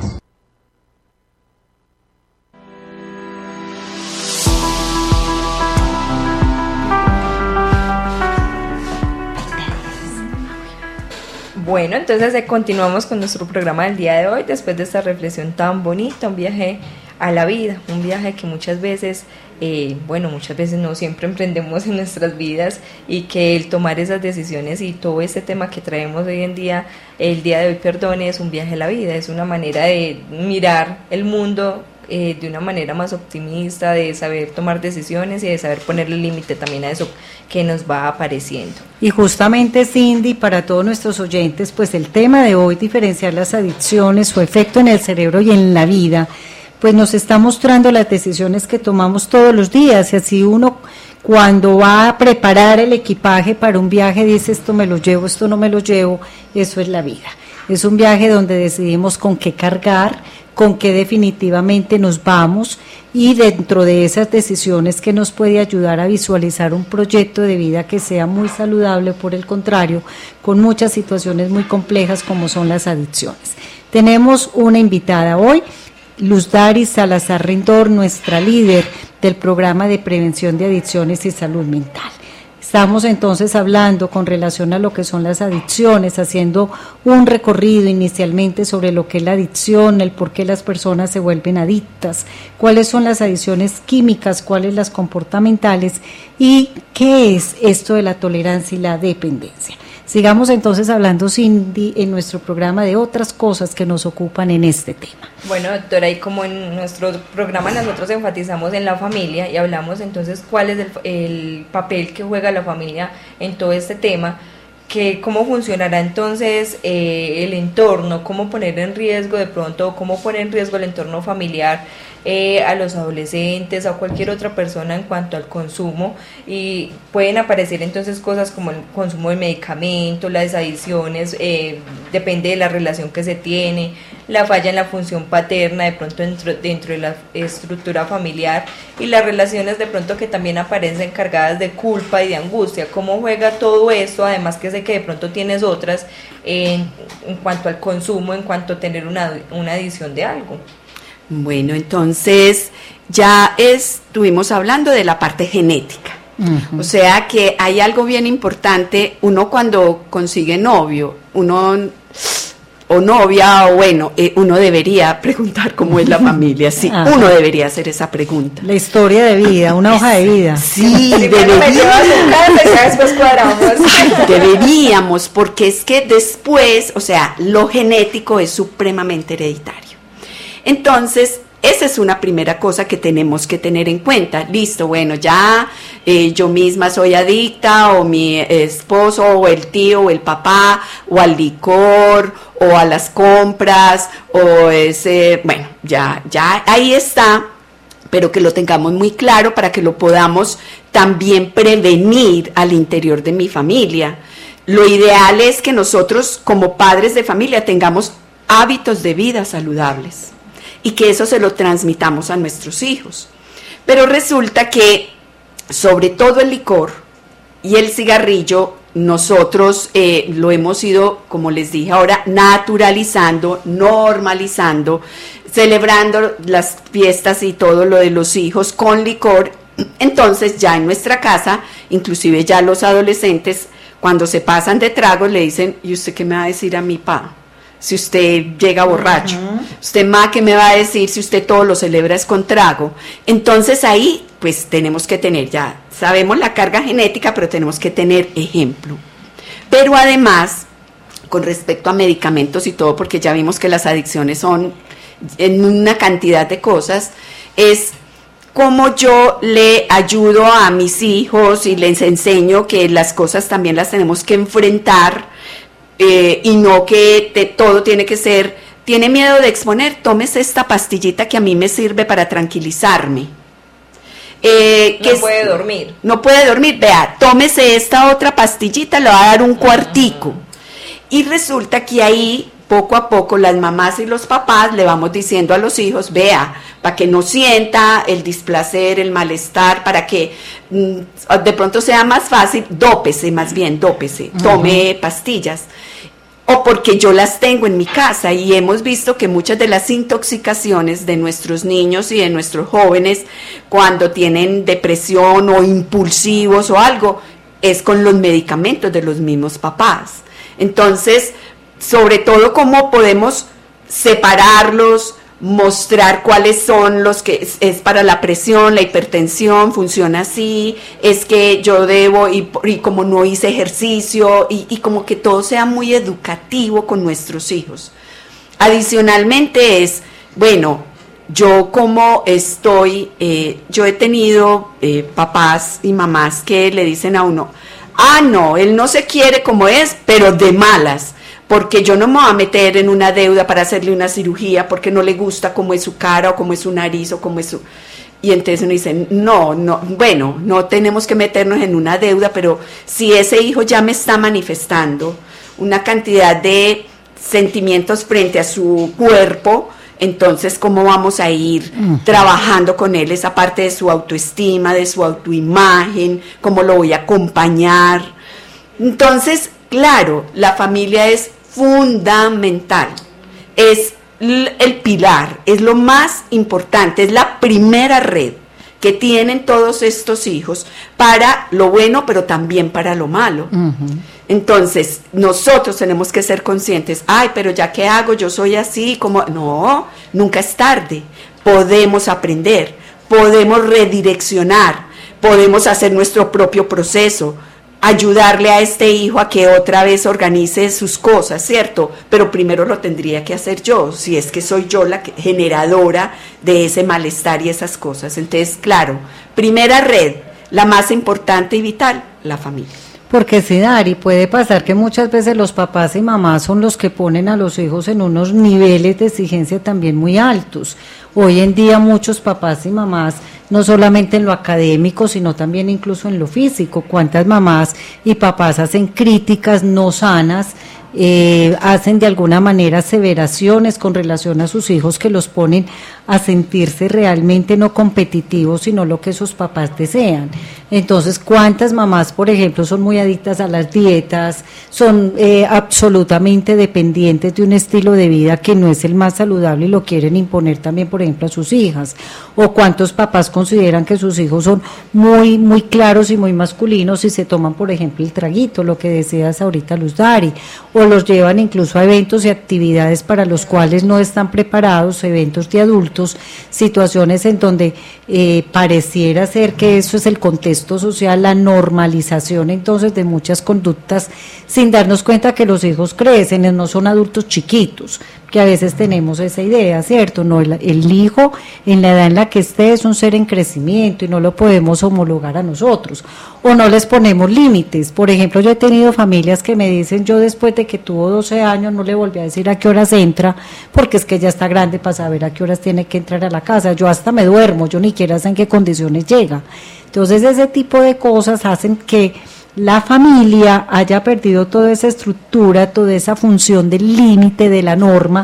Bueno, entonces eh, continuamos con nuestro programa del día de hoy, después de esta reflexión tan bonita, un viaje a la vida, un viaje que muchas veces, eh, bueno, muchas veces no siempre emprendemos en nuestras vidas, y que el tomar esas decisiones y todo este tema que traemos hoy en día, el día de hoy, perdone, es un viaje a la vida, es una manera de mirar el mundo eh, de una manera más optimista, de saber tomar decisiones y de saber ponerle límite también a eso que nos va apareciendo. Y justamente, Cindy, para todos nuestros oyentes, pues el tema de hoy, diferenciar las adicciones, su efecto en el cerebro y en la vida, pues nos está mostrando las decisiones que tomamos todos los días. Y así uno, cuando va a preparar el equipaje para un viaje, dice: esto me lo llevo, esto no me lo llevo. Eso es la vida. Es un viaje donde decidimos con qué cargar, con qué definitivamente nos vamos, y dentro de esas decisiones que nos puede ayudar a visualizar un proyecto de vida que sea muy saludable, por el contrario, con muchas situaciones muy complejas como son las adicciones. Tenemos una invitada hoy, Luz Daris Salazar Rendor, nuestra líder del programa de prevención de adicciones y salud mental. Estamos entonces hablando con relación a lo que son las adicciones, haciendo un recorrido inicialmente sobre lo que es la adicción, el por qué las personas se vuelven adictas, cuáles son las adicciones químicas, cuáles las comportamentales y qué es esto de la tolerancia y la dependencia. Sigamos entonces hablando, Cindy, en nuestro programa de otras cosas que nos ocupan en este tema. Bueno, doctora, y como en nuestro programa nosotros enfatizamos en la familia y hablamos entonces cuál es el, el papel que juega la familia en todo este tema, que cómo funcionará entonces eh, el entorno, cómo poner en riesgo de pronto, cómo poner en riesgo el entorno familiar eh, a los adolescentes, a cualquier otra persona en cuanto al consumo, y pueden aparecer entonces cosas como el consumo de medicamentos, las adicciones, eh, depende de la relación que se tiene, la falla en la función paterna de pronto dentro, dentro de la estructura familiar, y las relaciones de pronto que también aparecen cargadas de culpa y de angustia. ¿Cómo juega todo esto? Además que sé que de pronto tienes otras en, en cuanto al consumo, en cuanto a tener una, una adicción de algo. Bueno, entonces ya estuvimos hablando de la parte genética. Uh-huh. O sea que hay algo bien importante. Uno cuando consigue novio, uno o novia, o bueno, eh, uno debería preguntar cómo es la familia. Sí, uh-huh. Uno debería hacer esa pregunta. La historia de vida, una hoja de vida. Sí, deberíamos. Después cuadramos. Deberíamos, porque es que después, o sea, lo genético es supremamente hereditario. Entonces, esa es una primera cosa que tenemos que tener en cuenta. Listo, bueno, ya eh, yo misma soy adicta, o mi esposo, o el tío, o el papá, o al licor, o a las compras, o ese, bueno, ya, ya ahí está, pero que lo tengamos muy claro para que lo podamos también prevenir al interior de mi familia. Lo ideal es que nosotros, como padres de familia, tengamos hábitos de vida saludables, y que eso se lo transmitamos a nuestros hijos. Pero resulta que, sobre todo el licor y el cigarrillo, nosotros eh, lo hemos ido, como les dije ahora, naturalizando, normalizando, celebrando las fiestas y todo lo de los hijos con licor. Entonces ya en nuestra casa inclusive ya los adolescentes, cuando se pasan de tragos, le dicen, ¿y usted qué me va a decir a mi pa? Si usted llega borracho, uh-huh. usted ma, ¿qué me va a decir si usted todo lo celebra es con trago? Entonces ahí, pues tenemos que tener, ya sabemos la carga genética, pero tenemos que tener ejemplo. Pero además, con respecto a medicamentos y todo, porque ya vimos que las adicciones son en una cantidad de cosas, es cómo yo le ayudo a mis hijos y les enseño que las cosas también las tenemos que enfrentar, eh, y no que te, todo tiene que ser, tiene miedo de exponer, tómese esta pastillita que a mí me sirve para tranquilizarme. Eh, no que puede es, dormir. No puede dormir, vea, tómese esta otra pastillita, le va a dar un cuartico. Y resulta que ahí, poco a poco, las mamás y los papás le vamos diciendo a los hijos, vea, para que no sienta el displacer, el malestar, para que mm, de pronto sea más fácil, dópese, más bien, dópese, uh-huh. tome pastillas. O porque yo las tengo en mi casa y hemos visto que muchas de las intoxicaciones de nuestros niños y de nuestros jóvenes cuando tienen depresión o impulsivos o algo, es con los medicamentos de los mismos papás. Entonces, sobre todo cómo podemos separarlos, mostrar cuáles son los que es, es para la presión, la hipertensión, funciona así, es que yo debo, y, y como no hice ejercicio, y, y como que todo sea muy educativo con nuestros hijos. Adicionalmente es, bueno, yo como estoy, eh, yo he tenido eh, papás y mamás que le dicen a uno, ah, no, él no se quiere como es, pero de malas, porque yo no me voy a meter en una deuda para hacerle una cirugía porque no le gusta cómo es su cara o cómo es su nariz o cómo es su... Y entonces uno dice, no, no, bueno, no tenemos que meternos en una deuda, pero si ese hijo ya me está manifestando una cantidad de sentimientos frente a su cuerpo, entonces cómo vamos a ir uh-huh. trabajando con él esa parte de su autoestima, de su autoimagen, cómo lo voy a acompañar. Entonces, claro, la familia es fundamental, es el pilar, es lo más importante, es la primera red que tienen todos estos hijos para lo bueno, pero también para lo malo. Uh-huh. Entonces, nosotros tenemos que ser conscientes, ay, pero ya qué hago, yo soy así, como, no, nunca es tarde, podemos aprender, podemos redireccionar, podemos hacer nuestro propio proceso, ayudarle a este hijo a que otra vez organice sus cosas, ¿cierto? Pero primero lo tendría que hacer yo, si es que soy yo la generadora de ese malestar y esas cosas. Entonces, claro, primera red, la más importante y vital, la familia. Porque sí, Dari, puede pasar que muchas veces los papás y mamás son los que ponen a los hijos en unos niveles de exigencia también muy altos. Hoy en día muchos papás y mamás, no solamente en lo académico, sino también incluso en lo físico, cuántas mamás y papás hacen críticas no sanas, eh, hacen de alguna manera aseveraciones con relación a sus hijos que los ponen a sentirse realmente no competitivos, sino lo que sus papás desean. Entonces, ¿cuántas mamás, por ejemplo, son muy adictas a las dietas, son eh, absolutamente dependientes de un estilo de vida que no es el más saludable y lo quieren imponer también, por ejemplo, a sus hijas? ¿O cuántos papás consideran que sus hijos son muy muy claros y muy masculinos y se toman, por ejemplo, el traguito, lo que decías ahorita, Luz Dari, o los llevan incluso a eventos y actividades para los cuales no están preparados, eventos de adultos, situaciones en donde eh, pareciera ser que eso es el contexto social, la normalización entonces de muchas conductas, sin darnos cuenta que los hijos crecen, no son adultos chiquitos, que a veces tenemos esa idea, ¿cierto? No, el, el hijo en la edad en la que esté es un ser en crecimiento y no lo podemos homologar a nosotros, o no les ponemos límites. Por ejemplo, yo he tenido familias que me dicen, yo después de que tuvo doce años no le volví a decir a qué horas entra, porque es que ya está grande para saber a qué horas tiene que entrar a la casa, yo hasta me duermo, yo ni siquiera sé en qué condiciones llega. Entonces ese tipo de cosas hacen que la familia haya perdido toda esa estructura, toda esa función del límite, de la norma,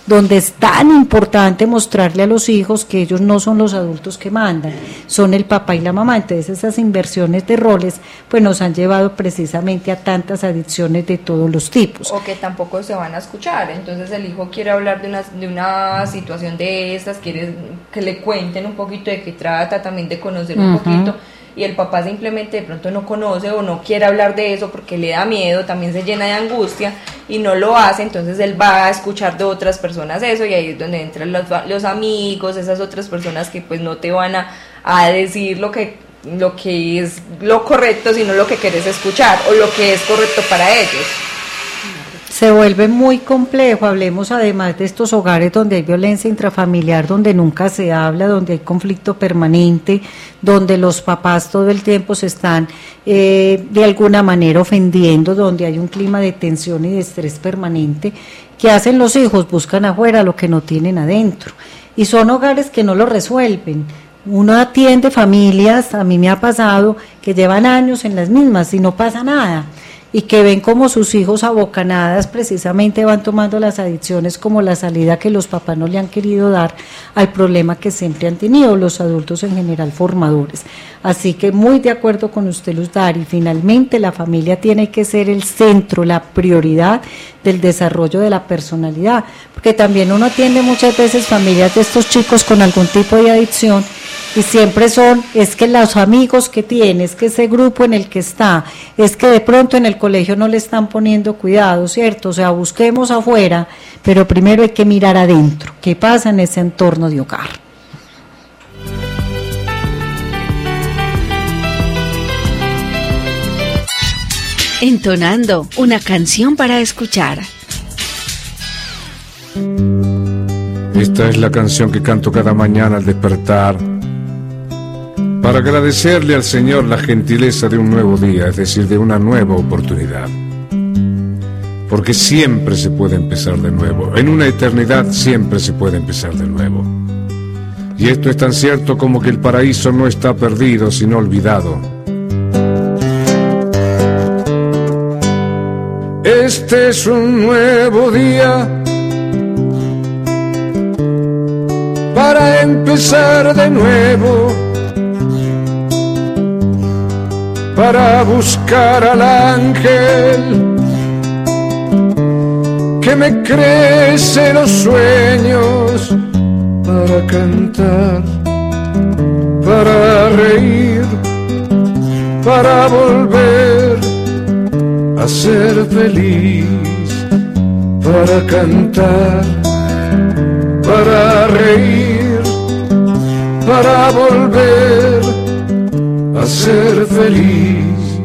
donde es tan importante mostrarle a los hijos que ellos no son los adultos que mandan, son el papá y la mamá. Entonces esas inversiones de roles pues nos han llevado precisamente a tantas adicciones de todos los tipos. O que tampoco se van a escuchar, entonces el hijo quiere hablar de una, de una situación de estas, quiere que le cuenten un poquito de qué trata, también de conocer un uh-huh. poquito, y el papá simplemente de pronto no conoce o no quiere hablar de eso porque le da miedo, también se llena de angustia y no lo hace, entonces él va a escuchar de otras personas eso, y ahí es donde entran los, los amigos, esas otras personas que pues no te van a, a decir lo que, lo que es lo correcto, sino lo que quieres escuchar o lo que es correcto para ellos. Se vuelve muy complejo. Hablemos además de estos hogares donde hay violencia intrafamiliar, donde nunca se habla, donde hay conflicto permanente, donde los papás todo el tiempo se están eh, de alguna manera ofendiendo, donde hay un clima de tensión y de estrés permanente. ¿Qué hacen los hijos? Buscan afuera lo que no tienen adentro, y son hogares que no lo resuelven. Uno atiende familias, a mí me ha pasado, que llevan años en las mismas y no pasa nada, y que ven como sus hijos a bocanadas precisamente van tomando las adicciones como la salida que los papás no le han querido dar al problema que siempre han tenido los adultos en general formadores. Así que muy de acuerdo con usted, Luz Dari, finalmente la familia tiene que ser el centro, la prioridad del desarrollo de la personalidad, porque también uno atiende muchas veces familias de estos chicos con algún tipo de adicción, y siempre son, es que los amigos que tiene, es que ese grupo en el que está, es que de pronto en el colegio no le están poniendo cuidado, ¿cierto? O sea, busquemos afuera, pero primero hay que mirar adentro, qué pasa en ese entorno de hogar. Entonando una canción para escuchar. Esta es la canción que canto cada mañana al despertar, para agradecerle al Señor la gentileza de un nuevo día, es decir, de una nueva oportunidad. Porque siempre se puede empezar de nuevo, en una eternidad siempre se puede empezar de nuevo. Y esto es tan cierto como que el paraíso no está perdido, sino olvidado. Este es un nuevo día para empezar de nuevo, para buscar al ángel que me crece los sueños, para cantar, para reír, para volver a ser feliz, para cantar, para reír, para volver a ser feliz.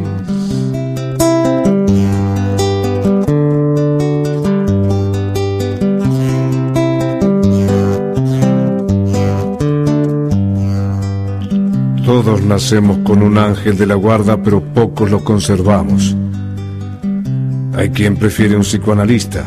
Todos nacemos con un ángel de la guarda, pero pocos lo conservamos. Hay quien prefiere un psicoanalista.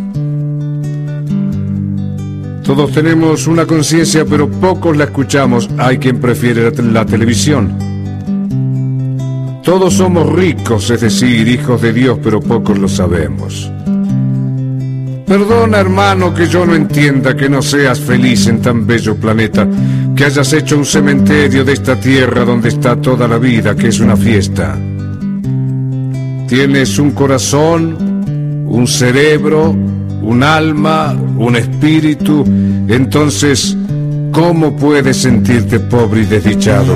Todos tenemos una conciencia, pero pocos la escuchamos. Hay quien prefiere la televisión. Todos somos ricos, es decir, hijos de Dios, pero pocos lo sabemos. Perdona, hermano, que yo no entienda que no seas feliz en tan bello planeta, que hayas hecho un cementerio de esta tierra donde está toda la vida, que es una fiesta. Tienes un corazón, un cerebro, un alma, un espíritu. Entonces, ¿cómo puedes sentirte pobre y desdichado?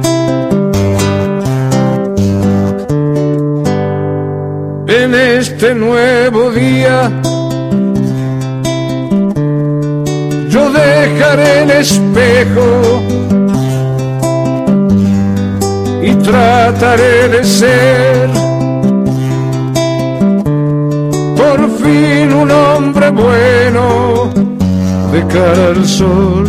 En este nuevo día yo dejaré el espejo y trataré de ser por fin un hombre bueno. De cara al sol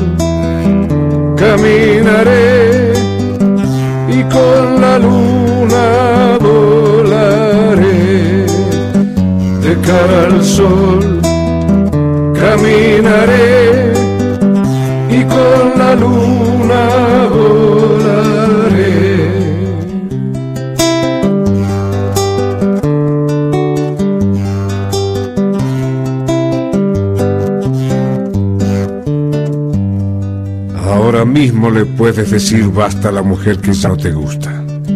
caminaré y con la luna volaré. De cara al sol caminaré y con la luna volaré. Ahora mismo le puedes decir basta a la mujer que ya no te gusta,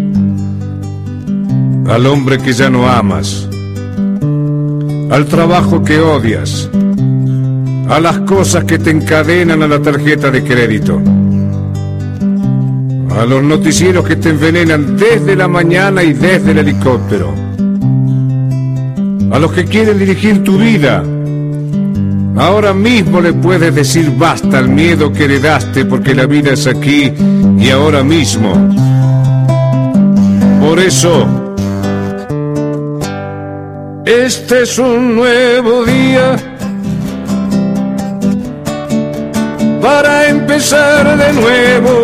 al hombre que ya no amas, al trabajo que odias, a las cosas que te encadenan a la tarjeta de crédito, a los noticieros que te envenenan desde la mañana y desde el helicóptero, a los que quieren dirigir tu vida. Ahora mismo le puedes decir basta al miedo que heredaste, porque la vida es aquí y ahora mismo. Por eso, este es un nuevo día para empezar de nuevo,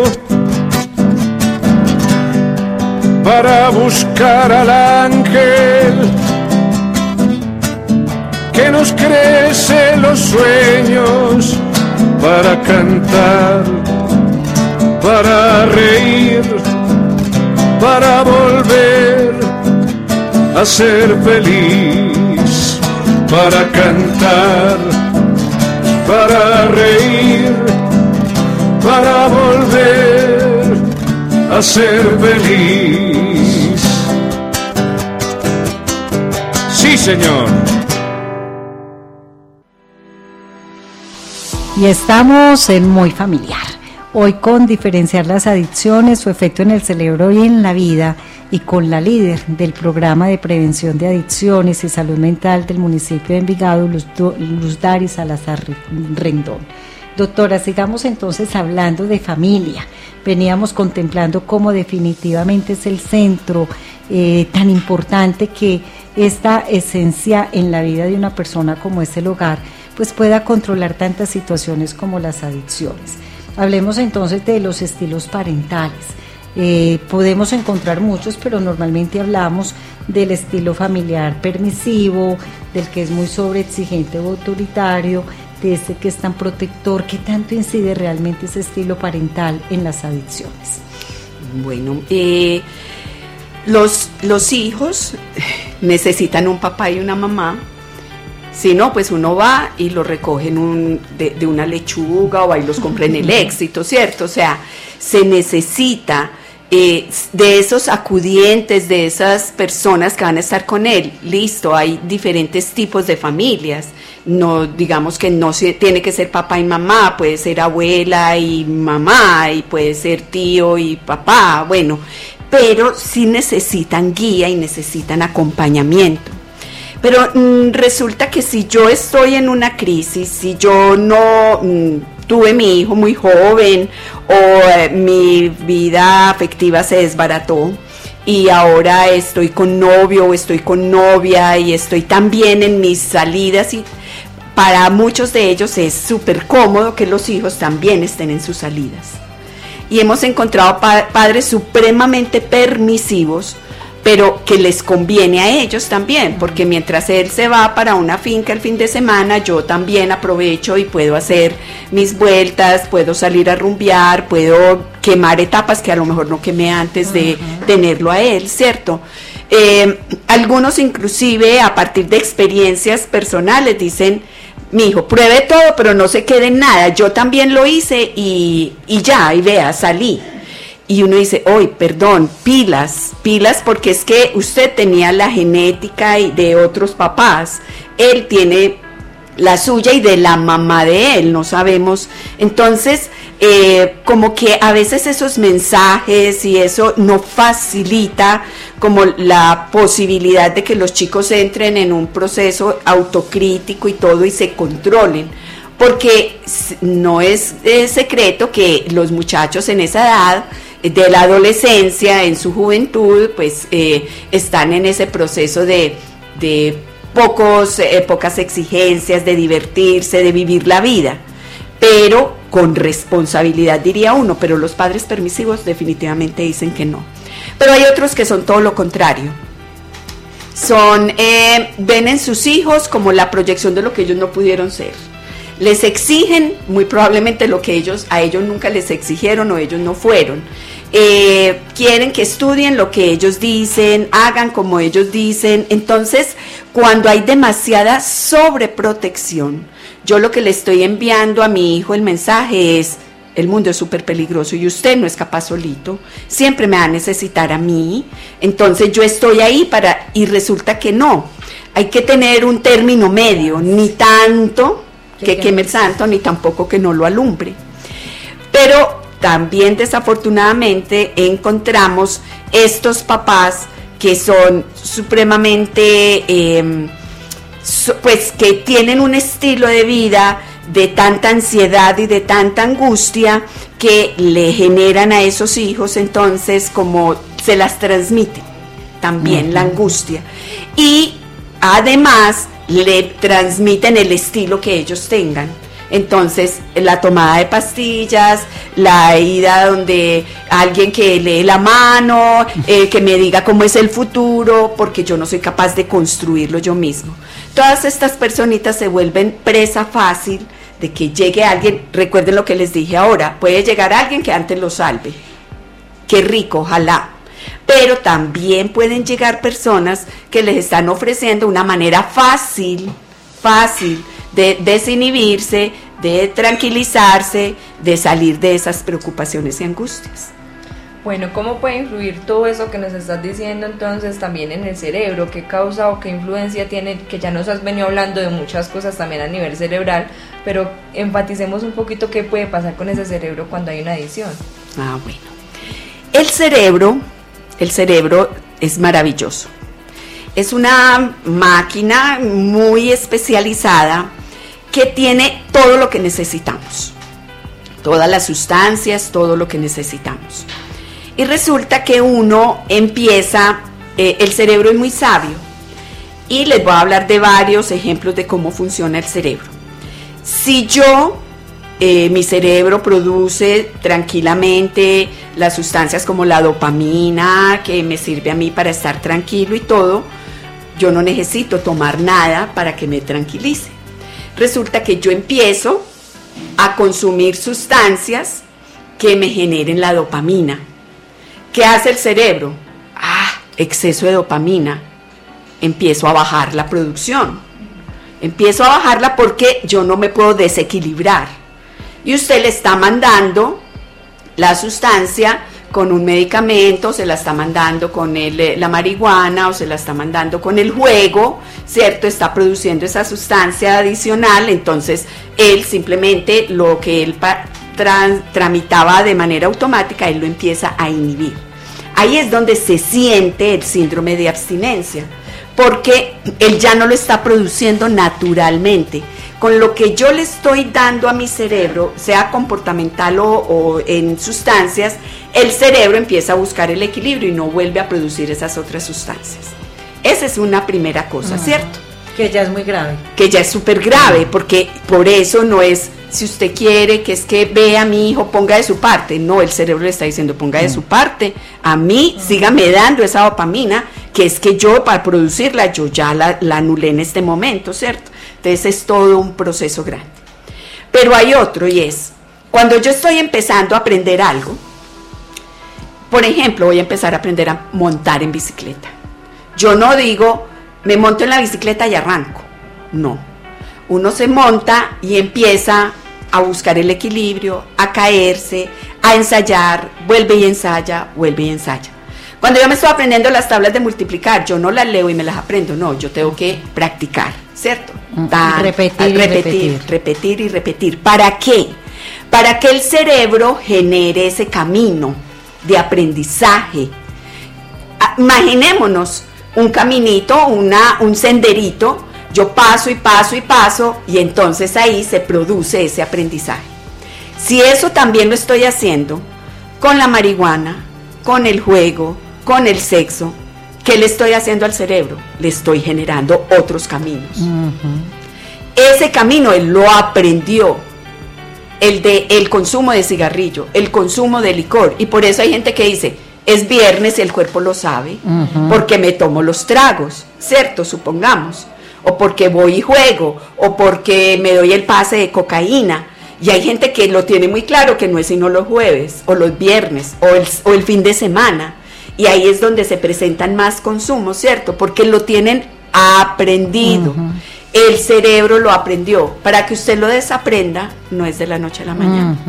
para buscar al ángel que nos crece los sueños, para cantar, para reír, para volver a ser feliz, para cantar, para reír, para volver a ser feliz. Sí, señor. Y estamos en Muy Familiar, hoy con diferenciar las adicciones, su efecto en el cerebro y en la vida, y con la líder del programa de prevención de adicciones y salud mental del municipio de Envigado, Luz, Luz Dari Salazar Rendón. Doctora, sigamos entonces hablando de familia. Veníamos contemplando cómo definitivamente es el centro eh, tan importante, que esta esencia en la vida de una persona como es el hogar, pues pueda controlar tantas situaciones como las adicciones. Hablemos entonces de los estilos parentales. Eh, podemos encontrar muchos, pero normalmente hablamos del estilo familiar permisivo, del que es muy sobreexigente o autoritario, de ese que es tan protector. ¿Qué tanto incide realmente ese estilo parental en las adicciones? Bueno, eh, los, los hijos necesitan un papá y una mamá. Si no, pues uno va y los recoge en un, de, de una lechuga, o va y los compra en el Éxito, ¿cierto? O sea, se necesita eh, de esos acudientes, de esas personas que van a estar con él. Listo, hay diferentes tipos de familias. No, digamos que no se, tiene que ser papá y mamá, puede ser abuela y mamá, y puede ser tío y papá, bueno, pero sí necesitan guía y necesitan acompañamiento. Pero mmm, resulta que si yo estoy en una crisis, si yo no mmm, tuve mi hijo muy joven, o eh, mi vida afectiva se desbarató y ahora estoy con novio o estoy con novia y estoy también en mis salidas, y para muchos de ellos es súper cómodo que los hijos también estén en sus salidas. Y hemos encontrado pa- padres supremamente permisivos, pero que les conviene a ellos también, porque mientras él se va para una finca el fin de semana, yo también aprovecho y puedo hacer mis vueltas, puedo salir a rumbear, puedo quemar etapas que a lo mejor no quemé antes de uh-huh. tenerlo a él, ¿cierto? Eh, algunos inclusive a partir de experiencias personales dicen: mi hijo, pruebe todo, pero no se quede en nada, yo también lo hice y, y ya, y vea, salí. Y uno dice, hoy, perdón, pilas, pilas, porque es que usted tenía la genética de otros papás, él tiene la suya y de la mamá de él, no sabemos. Entonces, eh, como que a veces esos mensajes y eso no facilita como la posibilidad de que los chicos entren en un proceso autocrítico y todo y se controlen. Porque no es, es secreto que los muchachos en esa edad de la adolescencia, en su juventud, pues eh, están en ese proceso de, de pocos, eh, pocas exigencias, de divertirse, de vivir la vida, pero con responsabilidad, diría uno. Pero los padres permisivos definitivamente dicen que no. Pero hay otros que son todo lo contrario. Son, eh, ven en sus hijos como la proyección de lo que ellos no pudieron ser. Les exigen muy probablemente lo que ellos a ellos nunca les exigieron o ellos no fueron. Eh, quieren que estudien lo que ellos dicen, hagan como ellos dicen. Entonces, cuando hay demasiada sobreprotección, yo lo que le estoy enviando a mi hijo el mensaje es: el mundo es súper peligroso y usted no es capaz solito, siempre me va a necesitar a mí, entonces yo estoy ahí para, y resulta que no, hay que tener un término medio, ni tanto que queme el santo, ni tampoco que no lo alumbre. Pero también desafortunadamente encontramos estos papás que son supremamente, eh, so, pues que tienen un estilo de vida de tanta ansiedad y de tanta angustia que le generan a esos hijos, entonces como se las transmiten también uh-huh. la angustia. Y además le transmiten el estilo que ellos tengan. Entonces, la tomada de pastillas, la ida donde alguien que lee la mano, eh, que me diga cómo es el futuro, porque yo no soy capaz de construirlo yo mismo. Todas estas personitas se vuelven presa fácil de que llegue alguien, recuerden lo que les dije ahora, puede llegar alguien que antes lo salve. Qué rico, ojalá. Pero también pueden llegar personas que les están ofreciendo una manera fácil, fácil, de desinhibirse, de tranquilizarse, de salir de esas preocupaciones y angustias. Bueno, ¿cómo puede influir todo eso que nos estás diciendo entonces también en el cerebro? ¿Qué causa o qué influencia tiene? Que ya nos has venido hablando de muchas cosas también a nivel cerebral, pero enfaticemos un poquito qué puede pasar con ese cerebro cuando hay una adicción. Ah, bueno. El cerebro, el cerebro es maravilloso. Es una máquina muy especializada que tiene todo lo que necesitamos, todas las sustancias, todo lo que necesitamos. Y resulta que uno empieza, eh, el cerebro es muy sabio, y les voy a hablar de varios ejemplos de cómo funciona el cerebro. Si yo, eh, mi cerebro produce tranquilamente las sustancias como la dopamina, que me sirve a mí para estar tranquilo y todo, yo no necesito tomar nada para que me tranquilice. Resulta que yo empiezo a consumir sustancias que me generen la dopamina. ¿Qué hace el cerebro? Ah, exceso de dopamina. Empiezo a bajar la producción. Empiezo a bajarla porque yo no me puedo desequilibrar. Y usted le está mandando la sustancia con un medicamento, se la está mandando con el, la marihuana o se la está mandando con el juego, ¿cierto? Está produciendo esa sustancia adicional, entonces él simplemente lo que él pa, tra, tramitaba de manera automática, él lo empieza a inhibir. Ahí es donde se siente el síndrome de abstinencia, porque él ya no lo está produciendo naturalmente. Con lo que yo le estoy dando a mi cerebro, sea comportamental o, o en sustancias, el cerebro empieza a buscar el equilibrio y no vuelve a producir esas otras sustancias. Esa es una primera cosa, uh-huh. ¿cierto? Que ya es muy grave. Que ya es súper grave, porque por eso no es, si usted quiere, que es que vea a mi hijo, ponga de su parte. No, el cerebro le está diciendo, ponga uh-huh. de su parte. A mí, uh-huh. sígame dando esa dopamina, que es que yo, para producirla, yo ya la, la anulé en este momento, ¿cierto? Entonces es todo un proceso grande. Pero hay otro, y es, cuando yo estoy empezando a aprender algo, por ejemplo, voy a empezar a aprender a montar en bicicleta. Yo no digo, me monto en la bicicleta y arranco. No. Uno se monta y empieza a buscar el equilibrio, a caerse, a ensayar, vuelve y ensaya, vuelve y ensaya. Cuando yo me estoy aprendiendo las tablas de multiplicar, yo no las leo y me las aprendo, no, yo tengo que practicar, ¿cierto? Tan, repetir, repetir, repetir, repetir y repetir. ¿Para qué? Para que el cerebro genere ese camino de aprendizaje. Imaginémonos un caminito, una, un senderito, yo paso y paso y paso, y entonces ahí se produce ese aprendizaje. Si eso también lo estoy haciendo con la marihuana, con el juego, con el sexo, ¿qué le estoy haciendo al cerebro? Le estoy generando otros caminos. Uh-huh. Ese camino él lo aprendió, el de el consumo de cigarrillo, el consumo de licor, y por eso hay gente que dice, es viernes y el cuerpo lo sabe, uh-huh. porque me tomo los tragos, ¿cierto? Supongamos, o porque voy y juego, o porque me doy el pase de cocaína. Y hay gente que lo tiene muy claro, que no es sino los jueves, o los viernes, o el, o el fin de semana. Y ahí es donde se presentan más consumos, ¿cierto? Porque lo tienen aprendido. Uh-huh. El cerebro lo aprendió. Para que usted lo desaprenda, no es de la noche a la mañana. Uh-huh.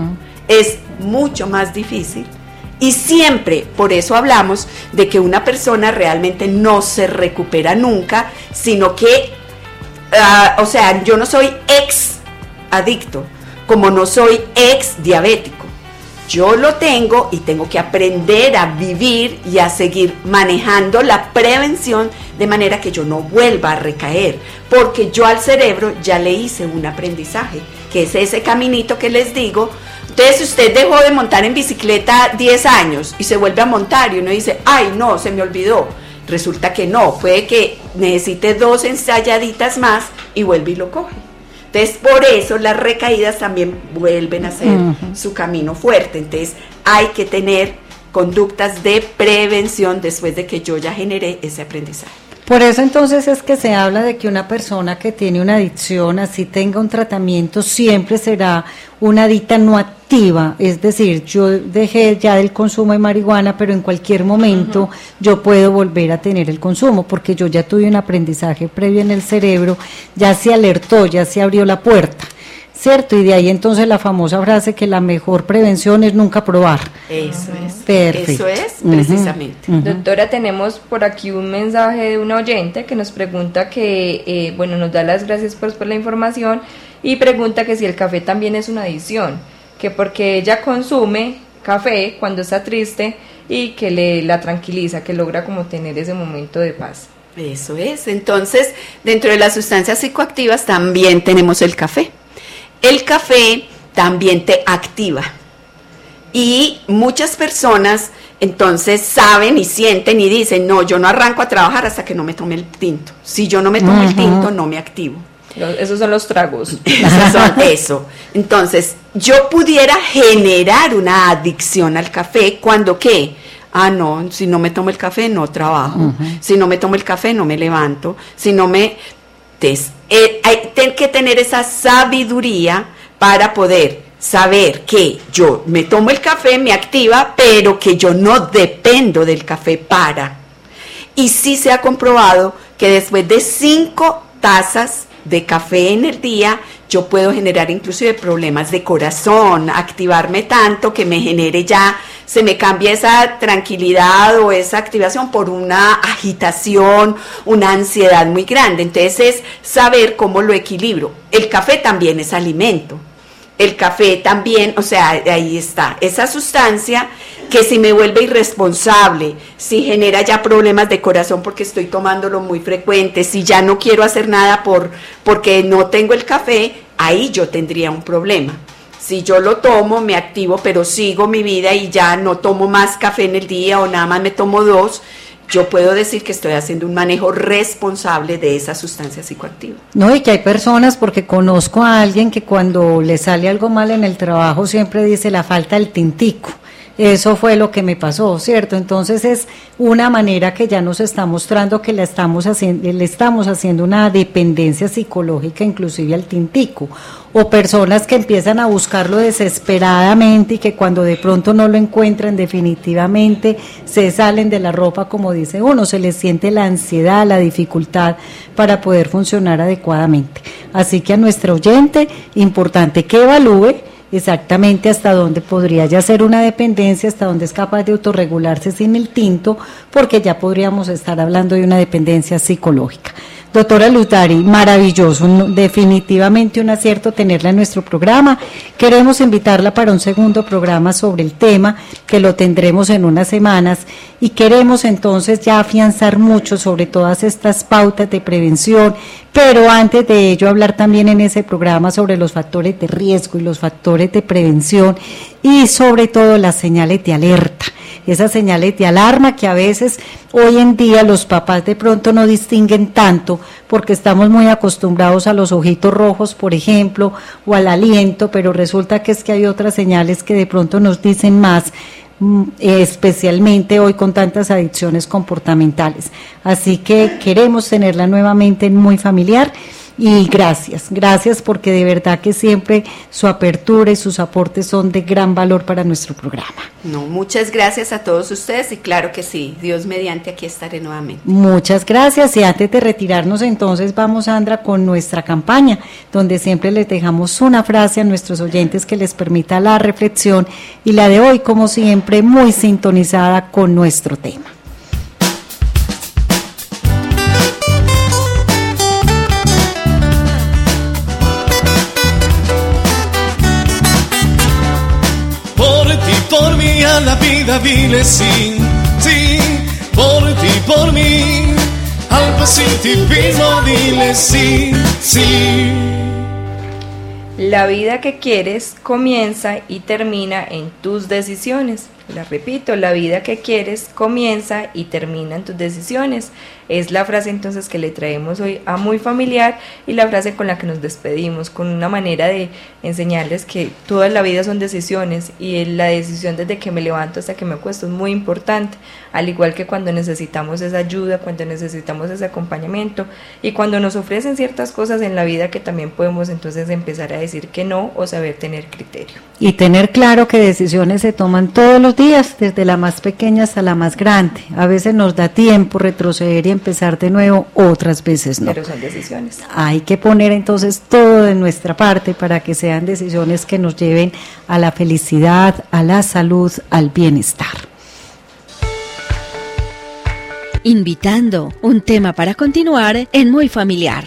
es mucho más difícil. Y siempre, por eso hablamos de que una persona realmente no se recupera nunca, sino que, uh, o sea, yo no soy ex adicto, como no soy ex diabético. Yo lo tengo y tengo que aprender a vivir y a seguir manejando la prevención de manera que yo no vuelva a recaer, porque yo al cerebro ya le hice un aprendizaje, que es ese caminito que les digo. Entonces, si usted dejó de montar en bicicleta diez años y se vuelve a montar y uno dice, ay no, se me olvidó, resulta que no, puede que necesite dos ensayaditas más y vuelve y lo coge. Entonces, por eso las recaídas también vuelven a ser uh-huh. su camino fuerte. Entonces, hay que tener conductas de prevención después de que yo ya generé ese aprendizaje. Por eso entonces es que se habla de que una persona que tiene una adicción, así tenga un tratamiento, siempre será una adicta no activa. Es decir, yo dejé ya del consumo de marihuana, pero en cualquier momento uh-huh. yo puedo volver a tener el consumo, porque yo ya tuve un aprendizaje previo en el cerebro, ya se alertó, ya se abrió la puerta, ¿cierto? Y de ahí entonces la famosa frase que la mejor prevención es nunca probar. Eso es. Perfecto. Eso es, precisamente. Uh-huh. Doctora, tenemos por aquí un mensaje de una oyente que nos pregunta que, eh, bueno, nos da las gracias por, por la información y pregunta que si el café también es una adicción, que porque ella consume café cuando está triste y que le la tranquiliza, que logra como tener ese momento de paz. Eso es. Entonces, dentro de las sustancias psicoactivas también tenemos el café. El café también te activa y muchas personas entonces saben y sienten y dicen, no, yo no arranco a trabajar hasta que no me tome el tinto. Si yo no me tomo uh-huh. el tinto, no me activo. Esos son los tragos. Esos son eso. Entonces, yo pudiera generar una adicción al café cuando ¿qué? Ah, no, si no me tomo el café no trabajo. Uh-huh. Si no me tomo el café no me levanto. Si no me... Entonces, eh, hay ten que tener esa sabiduría para poder saber que yo me tomo el café, me activa, pero que yo no dependo del café para. Y sí se ha comprobado que después de cinco tazas de café en el día, yo puedo generar inclusive problemas de corazón, activarme tanto que me genere ya, se me cambia esa tranquilidad o esa activación por una agitación, una ansiedad muy grande. Entonces es saber cómo lo equilibro. El café también es alimento. El café también, o sea, ahí está, esa sustancia que si me vuelve irresponsable, si genera ya problemas de corazón porque estoy tomándolo muy frecuente, si ya no quiero hacer nada por porque no tengo el café, ahí yo tendría un problema. Si yo lo tomo, me activo, pero sigo mi vida y ya no tomo más café en el día o nada más me tomo dos, yo puedo decir que estoy haciendo un manejo responsable de esa sustancia psicoactiva. No, y que hay personas, porque conozco a alguien que cuando le sale algo mal en el trabajo siempre dice la falta del tintico. Eso fue lo que me pasó, ¿cierto? Entonces es una manera que ya nos está mostrando que le estamos haciendo, le estamos haciendo una dependencia psicológica inclusive al tintico. O personas que empiezan a buscarlo desesperadamente y que cuando de pronto no lo encuentran definitivamente se salen de la ropa, como dice uno, se les siente la ansiedad, la dificultad para poder funcionar adecuadamente. Así que a nuestro oyente, importante que evalúe exactamente hasta dónde podría ya ser una dependencia, hasta dónde es capaz de autorregularse sin el tinto, porque ya podríamos estar hablando de una dependencia psicológica. Doctora Lutari, maravilloso, definitivamente un acierto tenerla en nuestro programa. Queremos invitarla para un segundo programa sobre el tema, que lo tendremos en unas semanas, y queremos entonces ya afianzar mucho sobre todas estas pautas de prevención, pero antes de ello hablar también en ese programa sobre los factores de riesgo y los factores de prevención y sobre todo las señales de alerta. Esas señales de alarma que a veces hoy en día los papás de pronto no distinguen tanto porque estamos muy acostumbrados a los ojitos rojos, por ejemplo, o al aliento, pero resulta que es que hay otras señales que de pronto nos dicen más, especialmente hoy con tantas adicciones comportamentales. Así que queremos tenerla nuevamente muy familiar Y gracias, gracias porque de verdad que siempre su apertura y sus aportes son de gran valor para nuestro programa. No, muchas gracias a todos ustedes y claro que sí, Dios mediante aquí estaré nuevamente. Muchas gracias y antes de retirarnos entonces vamos, Sandra, con nuestra campaña, donde siempre les dejamos una frase a nuestros oyentes que les permita la reflexión y la de hoy, como siempre, muy sintonizada con nuestro tema. Por mí a la vida dile sí, sí, por ti, por mí, al positivismo dile sí, sí. La vida que quieres comienza y termina en tus decisiones. La repito, la vida que quieres comienza y termina en tus decisiones. Es la frase entonces que le traemos hoy a Muy Familiar y la frase con la que nos despedimos, con una manera de enseñarles que toda la vida son decisiones y la decisión desde que me levanto hasta que me acuesto es muy importante, al igual que cuando necesitamos esa ayuda, cuando necesitamos ese acompañamiento y cuando nos ofrecen ciertas cosas en la vida que también podemos entonces empezar a decir que no o saber tener criterio. Y tener claro que decisiones se toman todos los días, desde la más pequeña hasta la más grande. A veces nos da tiempo retroceder y empezar de nuevo, otras veces no. Pero son decisiones. Hay que poner entonces todo de nuestra parte para que sean decisiones que nos lleven a la felicidad, a la salud, al bienestar. Invitando, un tema para continuar en Muy Familiar.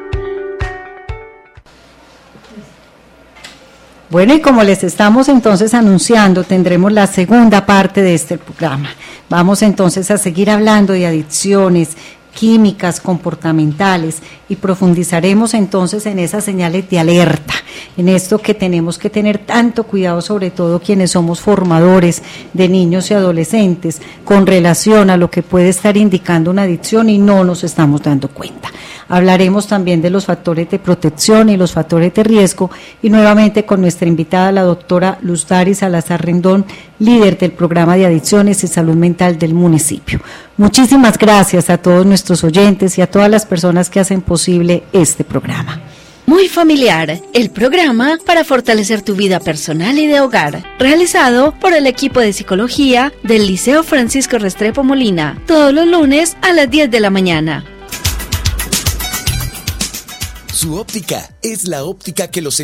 Bueno, y como les estamos entonces anunciando, tendremos la segunda parte de este programa. Vamos entonces a seguir hablando de adicciones químicas, comportamentales, y profundizaremos entonces en esas señales de alerta, en esto que tenemos que tener tanto cuidado, sobre todo quienes somos formadores de niños y adolescentes, con relación a lo que puede estar indicando una adicción y no nos estamos dando cuenta. Hablaremos también de los factores de protección y los factores de riesgo, y nuevamente con nuestra invitada, la doctora Luz Dari Salazar Rendón, líder del programa de adicciones y salud mental del municipio. Muchísimas gracias a todos nuestros oyentes y a todas las personas que hacen posible este programa. Muy Familiar, el programa para fortalecer tu vida personal y de hogar, realizado por el equipo de psicología del Liceo Francisco Restrepo Molina, todos los lunes a las diez de la mañana. Su óptica es la óptica que los